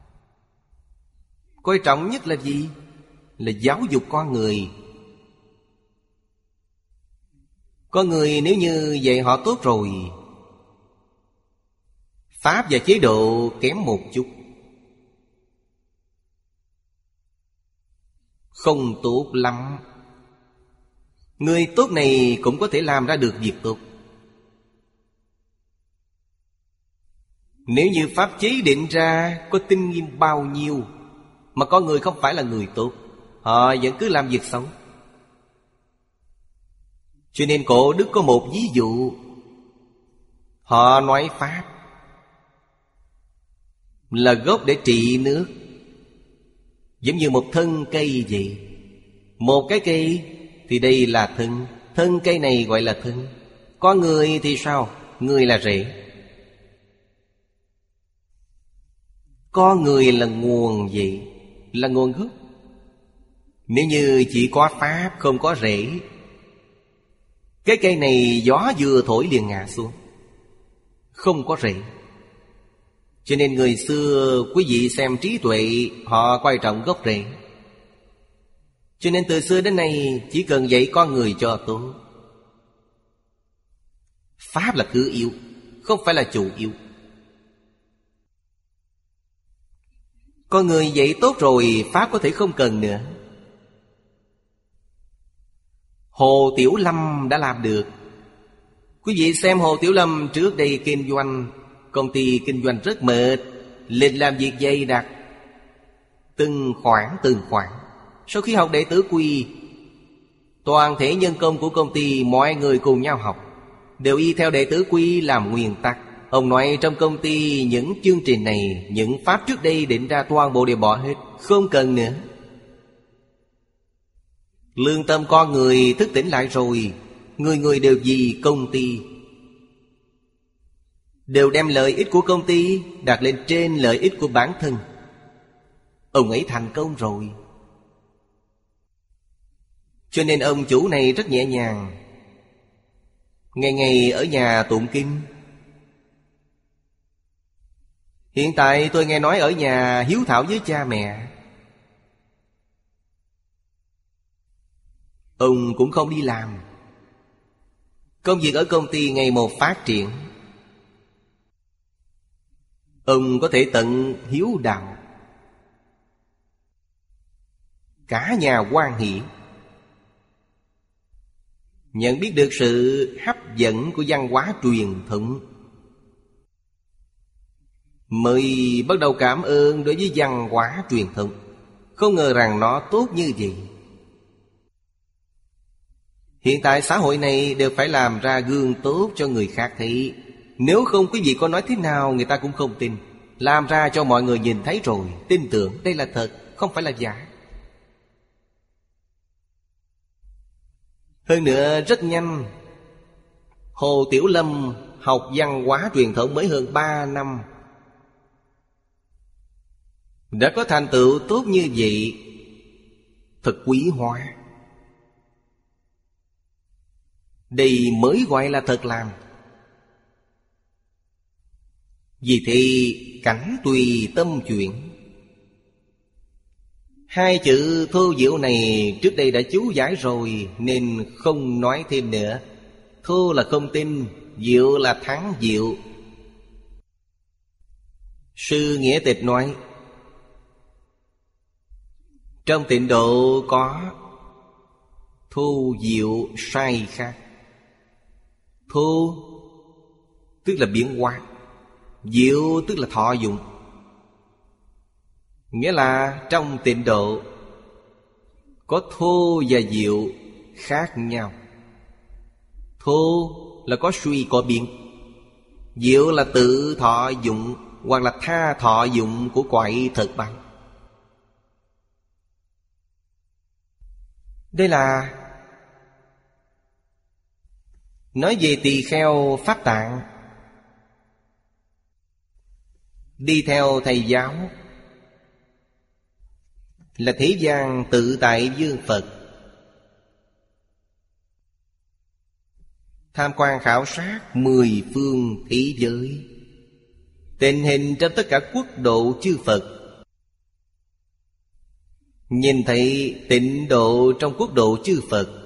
Coi trọng nhất là gì? Là giáo dục con người. Con người nếu như dạy họ tốt rồi, pháp và chế độ kém một chút, không tốt lắm. Người tốt này cũng có thể làm ra được việc tốt. Nếu như pháp chế định ra có tinh nghiêm bao nhiêu, mà con người không phải là người tốt, họ vẫn cứ làm việc xấu. Cho nên cổ đức có một ví dụ. Họ nói pháp là gốc để trị nước, giống như một thân cây vậy. Một cái cây thì đây là thân, thân cây này gọi là thân. Con người thì sao? Người là rễ. Con người là nguồn vậy, là nguồn gốc. Nếu như chỉ có pháp không có rễ, cái cây này gió vừa thổi liền ngã xuống, không có rễ. Cho nên người xưa quý vị xem trí tuệ, họ quan trọng gốc rễ. Cho nên từ xưa đến nay chỉ cần dạy con người cho tốt. Pháp là thứ yếu, không phải là chủ yếu. Con người dạy tốt rồi, pháp có thể không cần nữa. Hồ Tiểu Lâm đã làm được. Quý vị xem Hồ Tiểu Lâm trước đây kinh doanh, công ty kinh doanh rất mệt, lịch làm việc dày đặc, từng khoản từng khoản. Sau khi học đệ tử quy, toàn thể nhân công của công ty mọi người cùng nhau học, đều y theo đệ tử quy làm nguyên tắc. Ông nói trong công ty những chương trình này, những pháp trước đây định ra toàn bộ đều bỏ hết, không cần nữa. Lương tâm con người thức tỉnh lại rồi, người người đều vì công ty, đều đem lợi ích của công ty đặt lên trên lợi ích của bản thân. Ông ấy thành công rồi. Cho nên ông chủ này rất nhẹ nhàng, ngày ngày ở nhà tụng kinh. Hiện tại tôi nghe nói ở nhà hiếu thảo với cha mẹ. Ông cũng không đi làm. Công việc ở công ty ngày một phát triển. Ông có thể tận hiếu đạo. Cả nhà hoan hỷ, nhận biết được sự hấp dẫn của văn hóa truyền thống, mới bắt đầu cảm ơn đối với văn hóa truyền thống. Không ngờ rằng nó tốt như vậy. Hiện tại xã hội này đều phải làm ra gương tốt cho người khác thấy. Nếu không quý vị có nói thế nào người ta cũng không tin. Làm ra cho mọi người nhìn thấy rồi, tin tưởng đây là thật, không phải là giả. Hơn nữa rất nhanh. Hồ Tiểu Lâm học văn hóa truyền thống mới hơn ba năm, đã có thành tựu tốt như vậy, thật quý hóa. Đây mới gọi là thật làm. Vì thế cảnh tùy tâm chuyển, Hai chữ thô diệu này trước đây đã chú giải rồi, nên không nói thêm nữa. Thô là không tin, diệu là thắng diệu. Sư Nghĩa Tịch nói, trong tịnh độ có thô diệu sai khác. Thô tức là biến hóa, diệu tức là thọ dụng. Nghĩa là trong tịnh độ có thô và diệu khác nhau. Thô là có suy có biến, diệu là tự thọ dụng hoặc là tha thọ dụng của cõi thực báo. Đây là nói về tỳ kheo Pháp Tạng, đi theo thầy giáo, là thế gian tự tại vương Phật. Tham quan khảo sát mười phương thế giới, tình hình trong tất cả quốc độ chư Phật, nhìn thấy tịnh độ trong quốc độ chư Phật.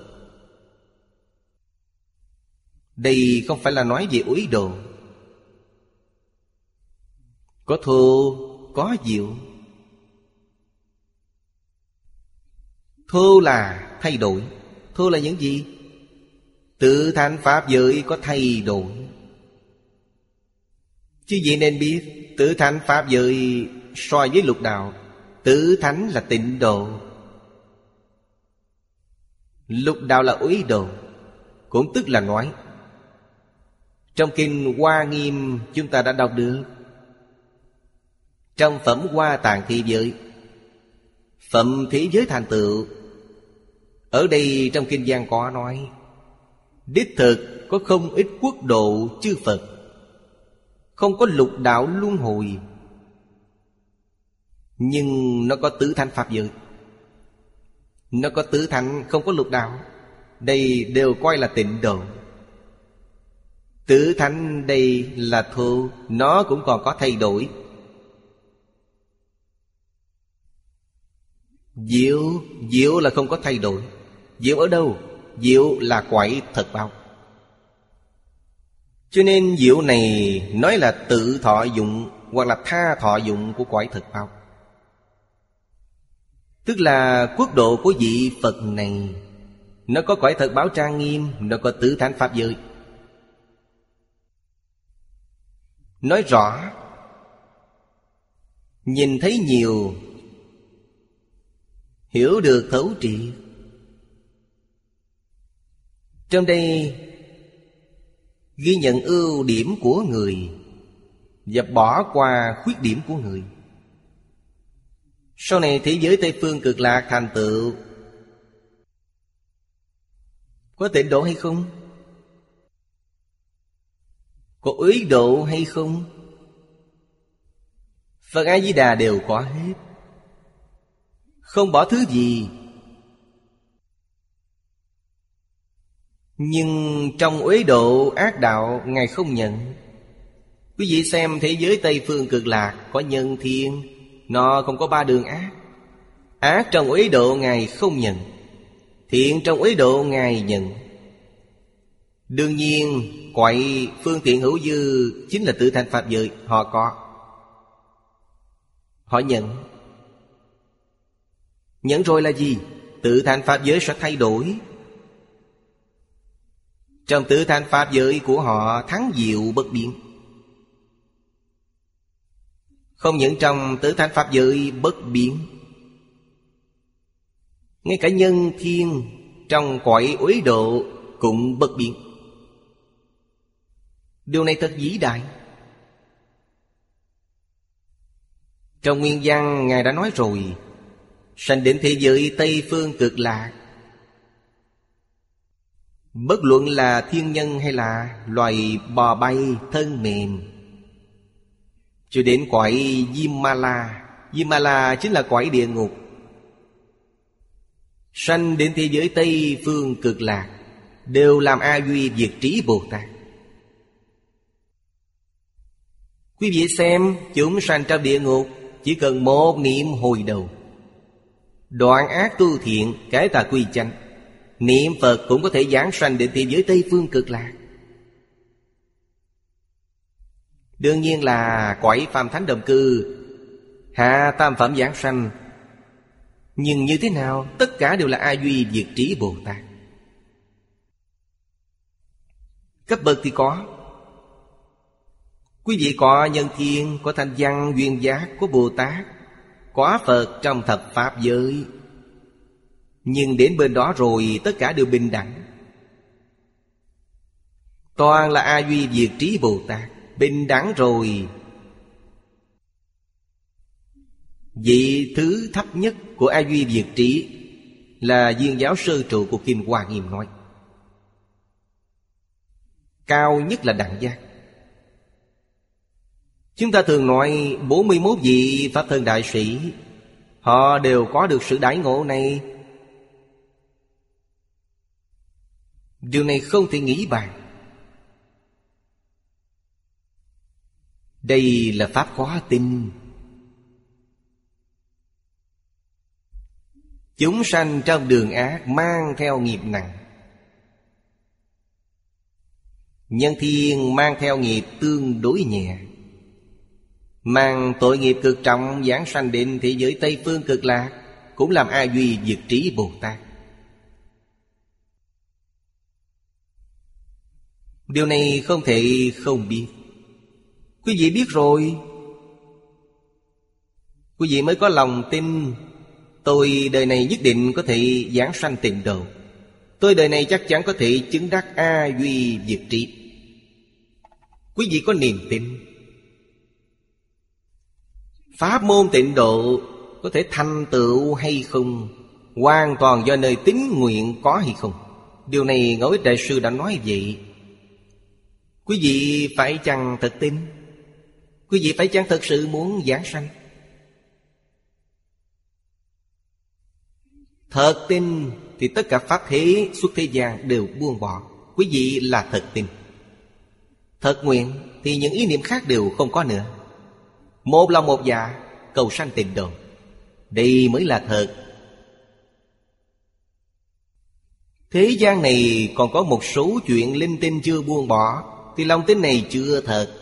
Đây không phải là nói về uế độ. Có thô, có diệu. Thô là thay đổi. Thô là những gì? Tự thành pháp giới có thay đổi. Chứ vậy nên biết, tự thành pháp giới so với lục đạo, tự thánh là tịnh độ, lục đạo là uế độ. Cũng tức là nói, trong kinh Hoa Nghiêm chúng ta đã đọc được, trong phẩm Hoa Tạng Thế Giới, phẩm thế giới thành tựu, ở đây trong kinh Giang có nói, đích thực có không ít quốc độ chư Phật, không có lục đạo luân hồi, nhưng nó có tứ thánh pháp giới. Nó có tứ thánh, không có lục đạo. Đây đều coi là tịnh độ. Tứ thánh đây là thô, nó cũng còn có thay đổi. Diệu, diệu là không có thay đổi. Diệu ở đâu? Diệu là cõi thật báo. Cho nên diệu này nói là tự thọ dụng hoặc là tha thọ dụng của cõi thật báo. Tức là quốc độ của vị Phật này, nó có cõi thật báo trang nghiêm, nó có tứ thánh pháp giới. Nói rõ, nhìn thấy nhiều, hiểu được thấu triệt. Trong đây ghi nhận ưu điểm của người và bỏ qua khuyết điểm của người. Sau này thế giới Tây Phương Cực Lạc thành tựu, có tịnh độ hay không? Có uế độ hay không? Phật A-di-đà đều có hết, không bỏ thứ gì. Nhưng trong uế độ ác đạo Ngài không nhận. Quý vị xem thế giới Tây Phương Cực Lạc có nhân thiên, nó không có ba đường ác. Ác trong uế độ Ngài không nhận, thiện trong uế độ Ngài nhận. Đương nhiên cõi phương tiện hữu dư chính là tự thành pháp giới, họ có, họ nhận. Nhận rồi là gì? Tự thành pháp giới sẽ thay đổi. Trong tự thành pháp giới của họ thắng diệu bất biến. Không những trong tự thành pháp giới bất biến, ngay cả nhân thiên trong cõi uế độ cũng bất biến. Điều này thật vĩ đại. Trong nguyên văn Ngài đã nói rồi, sanh đến thế giới Tây Phương Cực Lạc, bất luận là thiên nhân hay là loài bò bay thân mềm, cho đến cõi Diêm Ma La. Diêm Ma La chính là cõi địa ngục. Sanh đến thế giới Tây Phương Cực Lạc đều làm A Duy Diệt Trí Bồ Tát. Quý vị xem, chúng sanh trong địa ngục chỉ cần một niệm hồi đầu, đoạn ác tu thiện, cải tà quy chánh. Niệm Phật cũng có thể giảng sanh đến thế giới Tây Phương Cực Lạc. Đương nhiên là cõi phàm thánh đồng cư, hạ tam phẩm giảng sanh. Nhưng như thế nào? Tất cả đều là A Duy Diệt Trí Bồ Tát. Cấp bậc thì có. Quý vị có nhân thiên, có thanh văn duyên giác, có Bồ Tát, có Phật trong thập Pháp giới. Nhưng đến bên đó rồi tất cả đều bình đẳng. Toàn là A Duy Diệt Trí Bồ Tát. Bình đẳng rồi. Vị thứ thấp nhất của A Duy Diệt Trí là Viên Giáo Sơ Trụ của Kim Hoa Nghiêm nói. Cao nhất là Đẳng Giác. Chúng ta thường nói bốn mươi mốt vị Pháp Thân Đại Sĩ, họ đều có được sự đãi ngộ này. Điều này không thể nghĩ bàn. Đây là pháp khó tin. Chúng sanh trong đường ác mang theo nghiệp nặng. Nhân thiên mang theo nghiệp tương đối nhẹ. Mang tội nghiệp cực trọng giảng sanh đến thế giới Tây Phương Cực Lạc, cũng làm A Duy Diệt Trí Bồ Tát. Điều này không thể không biết. Quý vị biết rồi, quý vị mới có lòng tin. Tôi đời này nhất định có thể giảng sanh tịnh độ. Tôi đời này chắc chắn có thể chứng đắc A Duy Diệt Trí. Quý vị có niềm tin. Pháp môn tịnh độ có thể thành tựu hay không, hoàn toàn do nơi tín nguyện có hay không. Điều này Ngẫu Ích Đại Sư đã nói vậy. Quý vị phải chăng thật tin? Quý vị phải chăng thật sự muốn giảng sanh? Thật tin thì tất cả pháp thế xuất thế gian đều buông bỏ. Quý vị là thật tin. Thật nguyện thì những ý niệm khác đều không có nữa. Một lòng một dạ cầu sanh tịnh độ. Đây mới là thật. Thế gian này còn có một số chuyện linh tinh chưa buông bỏ, thì lòng tin này chưa thật.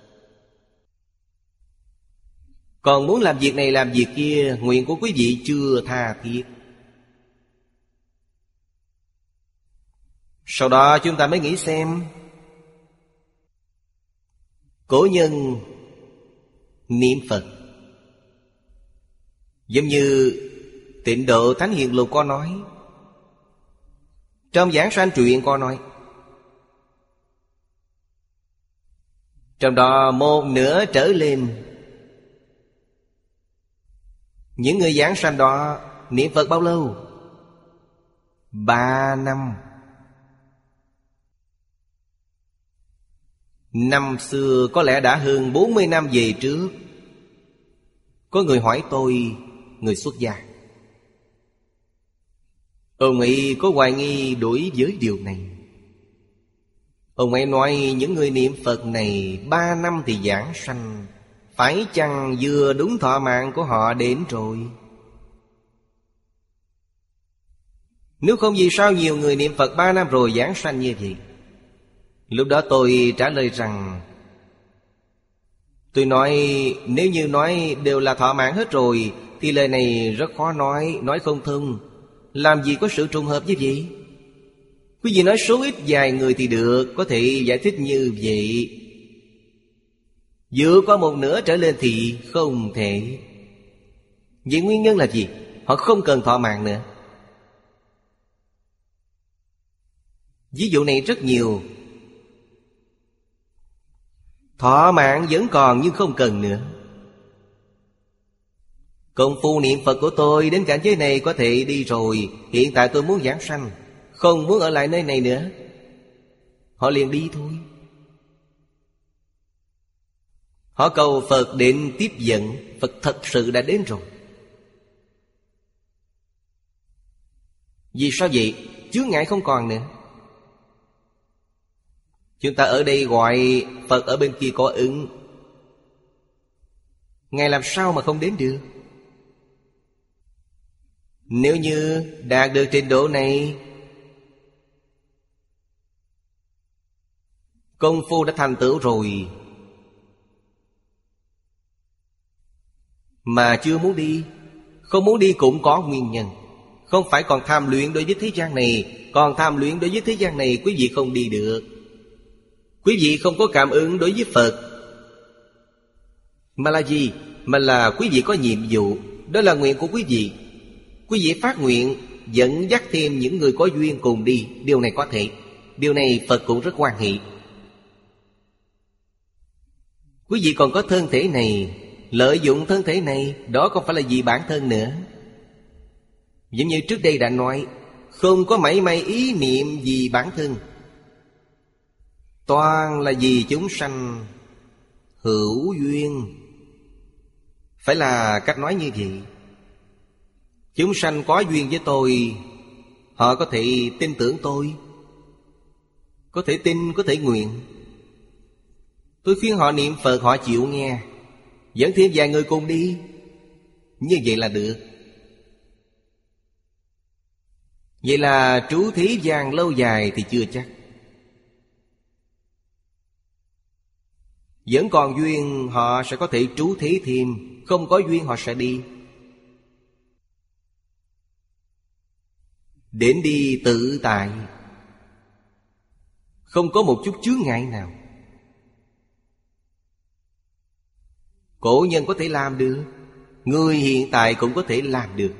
Còn muốn làm việc này làm việc kia, nguyện của quý vị chưa tha thiết. Sau đó chúng ta mới nghĩ xem, cổ nhân niệm Phật, giống như Tịnh Độ Thánh Hiền Lục có nói, trong Giảng Sanh Truyện có nói, trong đó một nửa trở lên những người giảng sanh đó niệm Phật bao lâu? Ba năm. Năm xưa có lẽ đã hơn bốn mươi năm về trước, có người hỏi tôi, người xuất gia, ông ấy có hoài nghi đối với điều này. Ông ấy nói những người niệm Phật này ba năm thì giảng sanh, phải chăng vừa đúng thọ mạng của họ đến rồi? Nếu không vì sao nhiều người niệm Phật ba năm rồi giảng sanh như vậy? Lúc đó tôi trả lời rằng, tôi nói nếu như nói đều là thọ mạng hết rồi thì lời này rất khó nói, nói không thông. Làm gì có sự trùng hợp như vậy? Quý vị nói số ít vài người thì được, có thể giải thích như vậy. Vừa có một nửa trở lên thì không thể. Vậy nguyên nhân là gì? Họ không cần thọ mạng nữa. Ví dụ này rất nhiều. Thọ mạng vẫn còn nhưng không cần nữa. Công phu niệm Phật của tôi đến cảnh giới này có thể đi rồi. Hiện tại tôi muốn giảng sanh, không muốn ở lại nơi này nữa, họ liền đi thôi. Họ cầu Phật đến tiếp dẫn, Phật thật sự đã đến rồi. Vì sao vậy? Chướng ngại không còn nữa. Chúng ta ở đây gọi Phật ở bên kia có ứng, Ngài làm sao mà không đến được? Nếu như đạt được trình độ này, công phu đã thành tựu rồi, mà chưa muốn đi, không muốn đi cũng có nguyên nhân. Không phải còn tham luyện đối với thế gian này. Còn tham luyện đối với thế gian này, quý vị không đi được. Quý vị không có cảm ứng đối với Phật. Mà là gì? Mà là quý vị có nhiệm vụ. Đó là nguyện của quý vị. Quý vị phát nguyện dẫn dắt thêm những người có duyên cùng đi. Điều này có thể. Điều này Phật cũng rất hoan hỷ. Quý vị còn có thân thể này, lợi dụng thân thể này, đó không phải là vì bản thân nữa. Giống như trước đây đã nói, không có mảy may ý niệm vì bản thân, toàn là vì chúng sanh hữu duyên. Phải là cách nói như vậy. Chúng sanh có duyên với tôi, họ có thể tin tưởng tôi, có thể tin, có thể nguyện. Tôi khuyên họ niệm Phật, họ chịu nghe, dẫn thêm vài người cùng đi. Như vậy là được. Vậy là trú thế gian lâu dài thì chưa chắc. Vẫn còn duyên họ sẽ có thể trú thế thêm, không có duyên họ sẽ đi. Đến đi tự tại, không có một chút chướng ngại nào. Cổ nhân có thể làm được, người hiện tại cũng có thể làm được.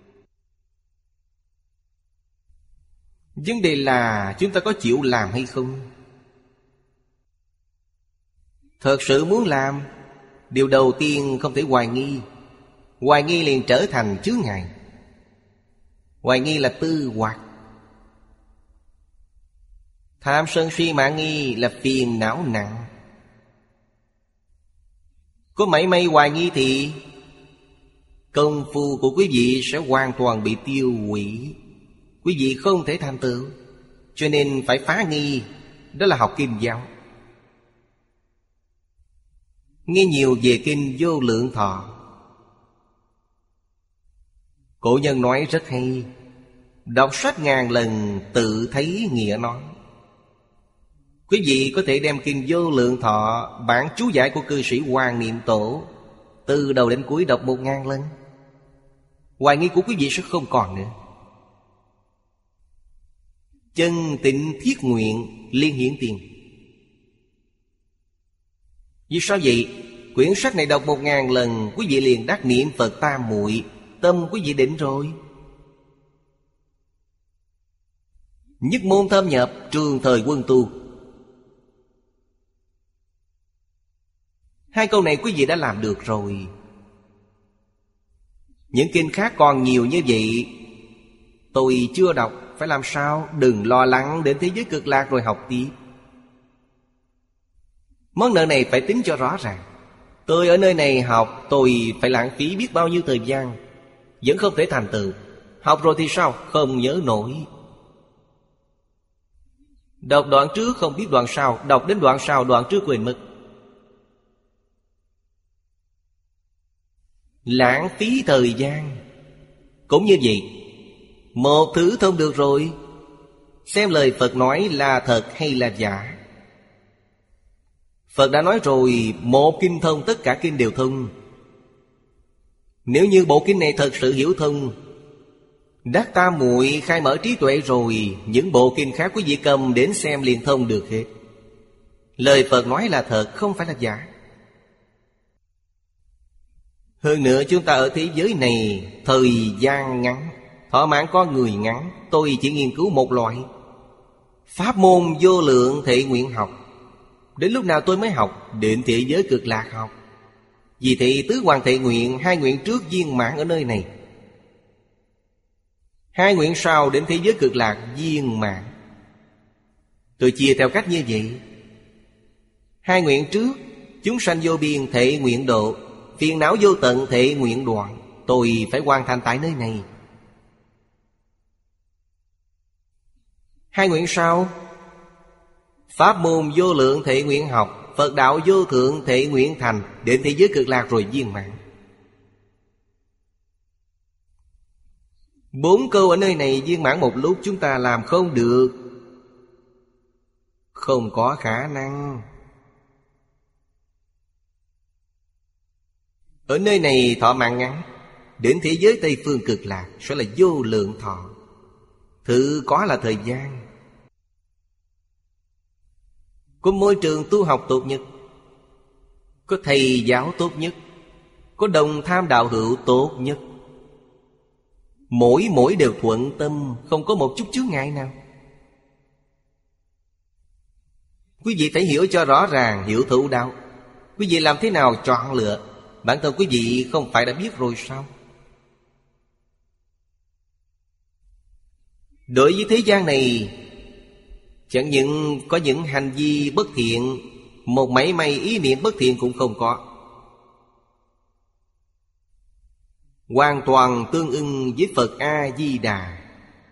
Vấn đề là chúng ta có chịu làm hay không? Thật sự muốn làm, điều đầu tiên không thể hoài nghi. Hoài nghi liền trở thành chướng ngại. Hoài nghi là tư hoặc. Tham sân si mạn nghi là phiền não nặng. Có mảy may hoài nghi thì công phu của quý vị sẽ hoàn toàn bị tiêu hủy. Quý vị không thể thành tựu. Cho nên phải phá nghi. Đó là học kinh giáo. Nghe nhiều về kinh Vô Lượng Thọ. Cổ nhân nói rất hay. Đọc sách ngàn lần tự thấy nghĩa nói. Quý vị có thể đem kinh Vô Lượng Thọ, bản chú giải của cư sĩ Hoàng Niệm Tổ, từ đầu đến cuối đọc một ngàn lần. Hoài nghi của quý vị sẽ không còn nữa. Chân tịnh thiết nguyện liên hiển tiền. Vì sao vậy? Quyển sách này đọc một ngàn lần, quý vị liền đắc niệm Phật tam muội, tâm quý vị định rồi. Nhất môn thâm nhập, trường thời quân tu. Hai câu này quý vị đã làm được rồi. Những kinh khác còn nhiều như vậy, tôi chưa đọc. Phải làm sao? Đừng lo lắng đến thế giới cực lạc rồi học tiếp. Món nợ này phải tính cho rõ ràng. Tôi ở nơi này học, tôi phải lãng phí biết bao nhiêu thời gian, vẫn không thể thành tựu. Học rồi thì sao? Không nhớ nổi. Đọc đoạn trước không biết đoạn sau, đọc đến đoạn sau đoạn trước quên mất. Lãng phí thời gian. Cũng như vậy, một thứ thông được rồi, xem lời Phật nói là thật hay là giả. Phật đã nói rồi, một kinh thông tất cả kinh đều thông. Nếu như bộ kinh này thật sự hiểu thông, đắc tam muội khai mở trí tuệ rồi, những bộ kinh khác quý vị cầm đến xem liền thông được hết. Lời Phật nói là thật, không phải là giả. Hơn nữa chúng ta ở thế giới này thời gian ngắn, thọ mạng con người ngắn. Tôi chỉ nghiên cứu một loại pháp môn vô lượng thệ nguyện học. Đến lúc nào tôi mới học? Đến thế giới cực lạc học. Vì thị tứ hoàng thệ nguyện, hai nguyện trước viên mãn ở nơi này, hai nguyện sau đến thế giới cực lạc viên mãn. Tôi chia theo cách như vậy. Hai nguyện trước, chúng sanh vô biên thệ nguyện độ, phiền não vô tận thệ nguyện đoạn. Tôi phải hoàn thành tại nơi này. Hai nguyện sau, pháp môn vô lượng thệ nguyện học, Phật đạo vô thượng thệ nguyện thành, đến thế giới cực lạc rồi viên mãn. Bốn câu ở nơi này viên mãn một lúc chúng ta làm không được. Không có khả năng. Ở nơi này thọ mạng ngắn, đến thế giới Tây Phương Cực Lạc sẽ là vô lượng thọ. Thứ có là thời gian. Có môi trường tu học tốt nhất, có thầy giáo tốt nhất, có đồng tham đạo hữu tốt nhất. Mỗi mỗi đều thuận tâm, không có một chút chướng ngại nào. Quý vị phải hiểu cho rõ ràng, hiểu thấu đáo. Quý vị làm thế nào chọn lựa? Bản thân quý vị không phải đã biết rồi sao? Đối với thế gian này, chẳng những có những hành vi bất thiện, một mảy may ý niệm bất thiện cũng không có. Hoàn toàn tương ưng với Phật A-di-đà.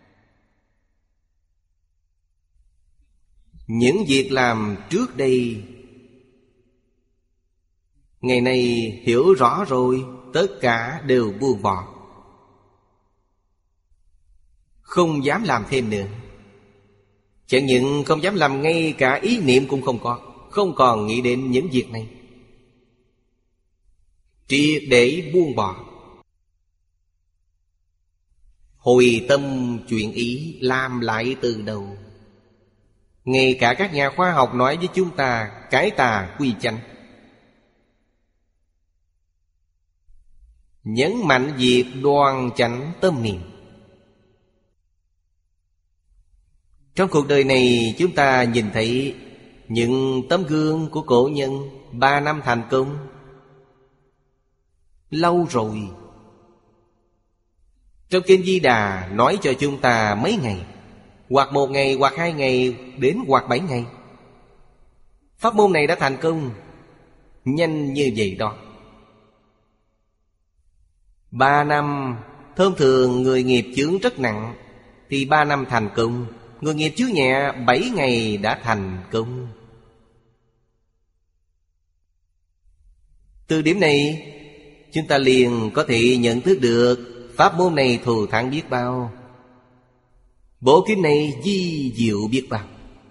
Những việc làm trước đây, ngày nay hiểu rõ rồi, tất cả đều buông bỏ. Không dám làm thêm nữa. Chẳng những không dám làm, ngay cả ý niệm cũng không có. Không còn nghĩ đến những việc này. Triệt để buông bỏ. Hồi tâm chuyển ý, làm lại từ đầu. Ngay cả các nhà khoa học nói với chúng ta cải tà quy chánh. Nhấn mạnh việc đoan chánh tâm niệm. Trong cuộc đời này chúng ta nhìn thấy những tấm gương của cổ nhân ba năm thành công. Lâu rồi. Trong Kinh Di Đà nói cho chúng ta mấy ngày, hoặc một ngày, hoặc hai ngày, đến hoặc bảy ngày. Pháp môn này đã thành công. Nhanh như vậy đó. Ba năm, thông thường người nghiệp chướng rất nặng, thì ba năm thành công. Người nghiệp chướng nhẹ, bảy ngày đã thành công. Từ điểm này, chúng ta liền có thể nhận thức được pháp môn này thù thắng biết bao, bộ kinh này di diệu biết bao.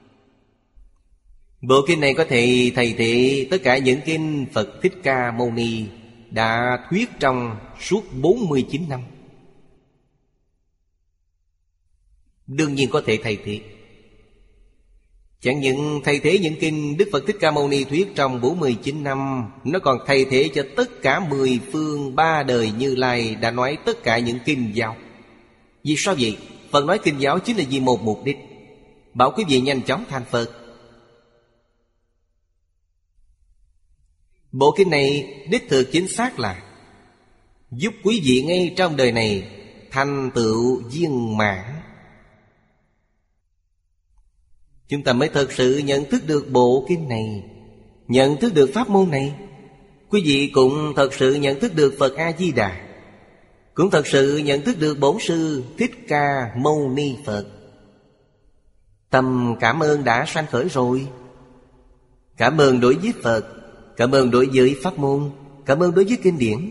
Bộ kinh này có thể thay thế tất cả những kinh Phật Thích Ca Mâu Ni đã thuyết trong suốt bốn mươi chín năm. Đương nhiên có thể thay thế. Chẳng những thay thế những kinh Đức Phật Thích Ca Mâu Ni thuyết trong bốn mươi chín năm, nó còn thay thế cho tất cả mười phương ba đời Như Lai đã nói tất cả những kinh giáo. Vì sao vậy? Phật nói kinh giáo chính là vì một mục đích: bảo quý vị nhanh chóng thành Phật. Bộ kinh này đích thực chính xác là giúp quý vị ngay trong đời này thành tựu viên mãn. Chúng ta mới thật sự nhận thức được bộ kinh này, nhận thức được pháp môn này. Quý vị cũng thật sự nhận thức được Phật A-di-đà, cũng thật sự nhận thức được Bổn Sư Thích Ca Mâu Ni Phật. Tâm cảm ơn đã sanh khởi rồi. Cảm ơn đối với Phật, cảm ơn đối với pháp môn, cảm ơn đối với kinh điển,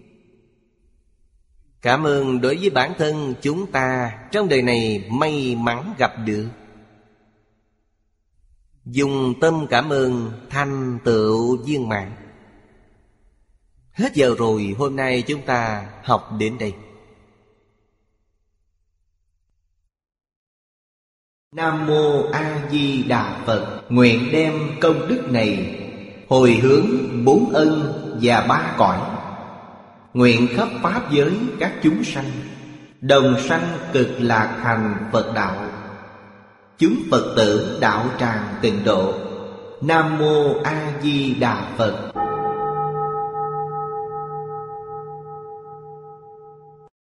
cảm ơn đối với bản thân chúng ta trong đời này may mắn gặp được. Dùng tâm cảm ơn thành tựu viên mãn. Hết giờ rồi, hôm nay chúng ta học đến đây. Nam Mô A Di Đà Phật. Nguyện đem công đức này hồi hướng bốn ân và ba cõi, nguyện khắp pháp giới các chúng sanh đồng sanh cực lạc thành Phật đạo. Chúng Phật tử đạo tràng tịnh độ. Nam Mô A Di Đà Phật.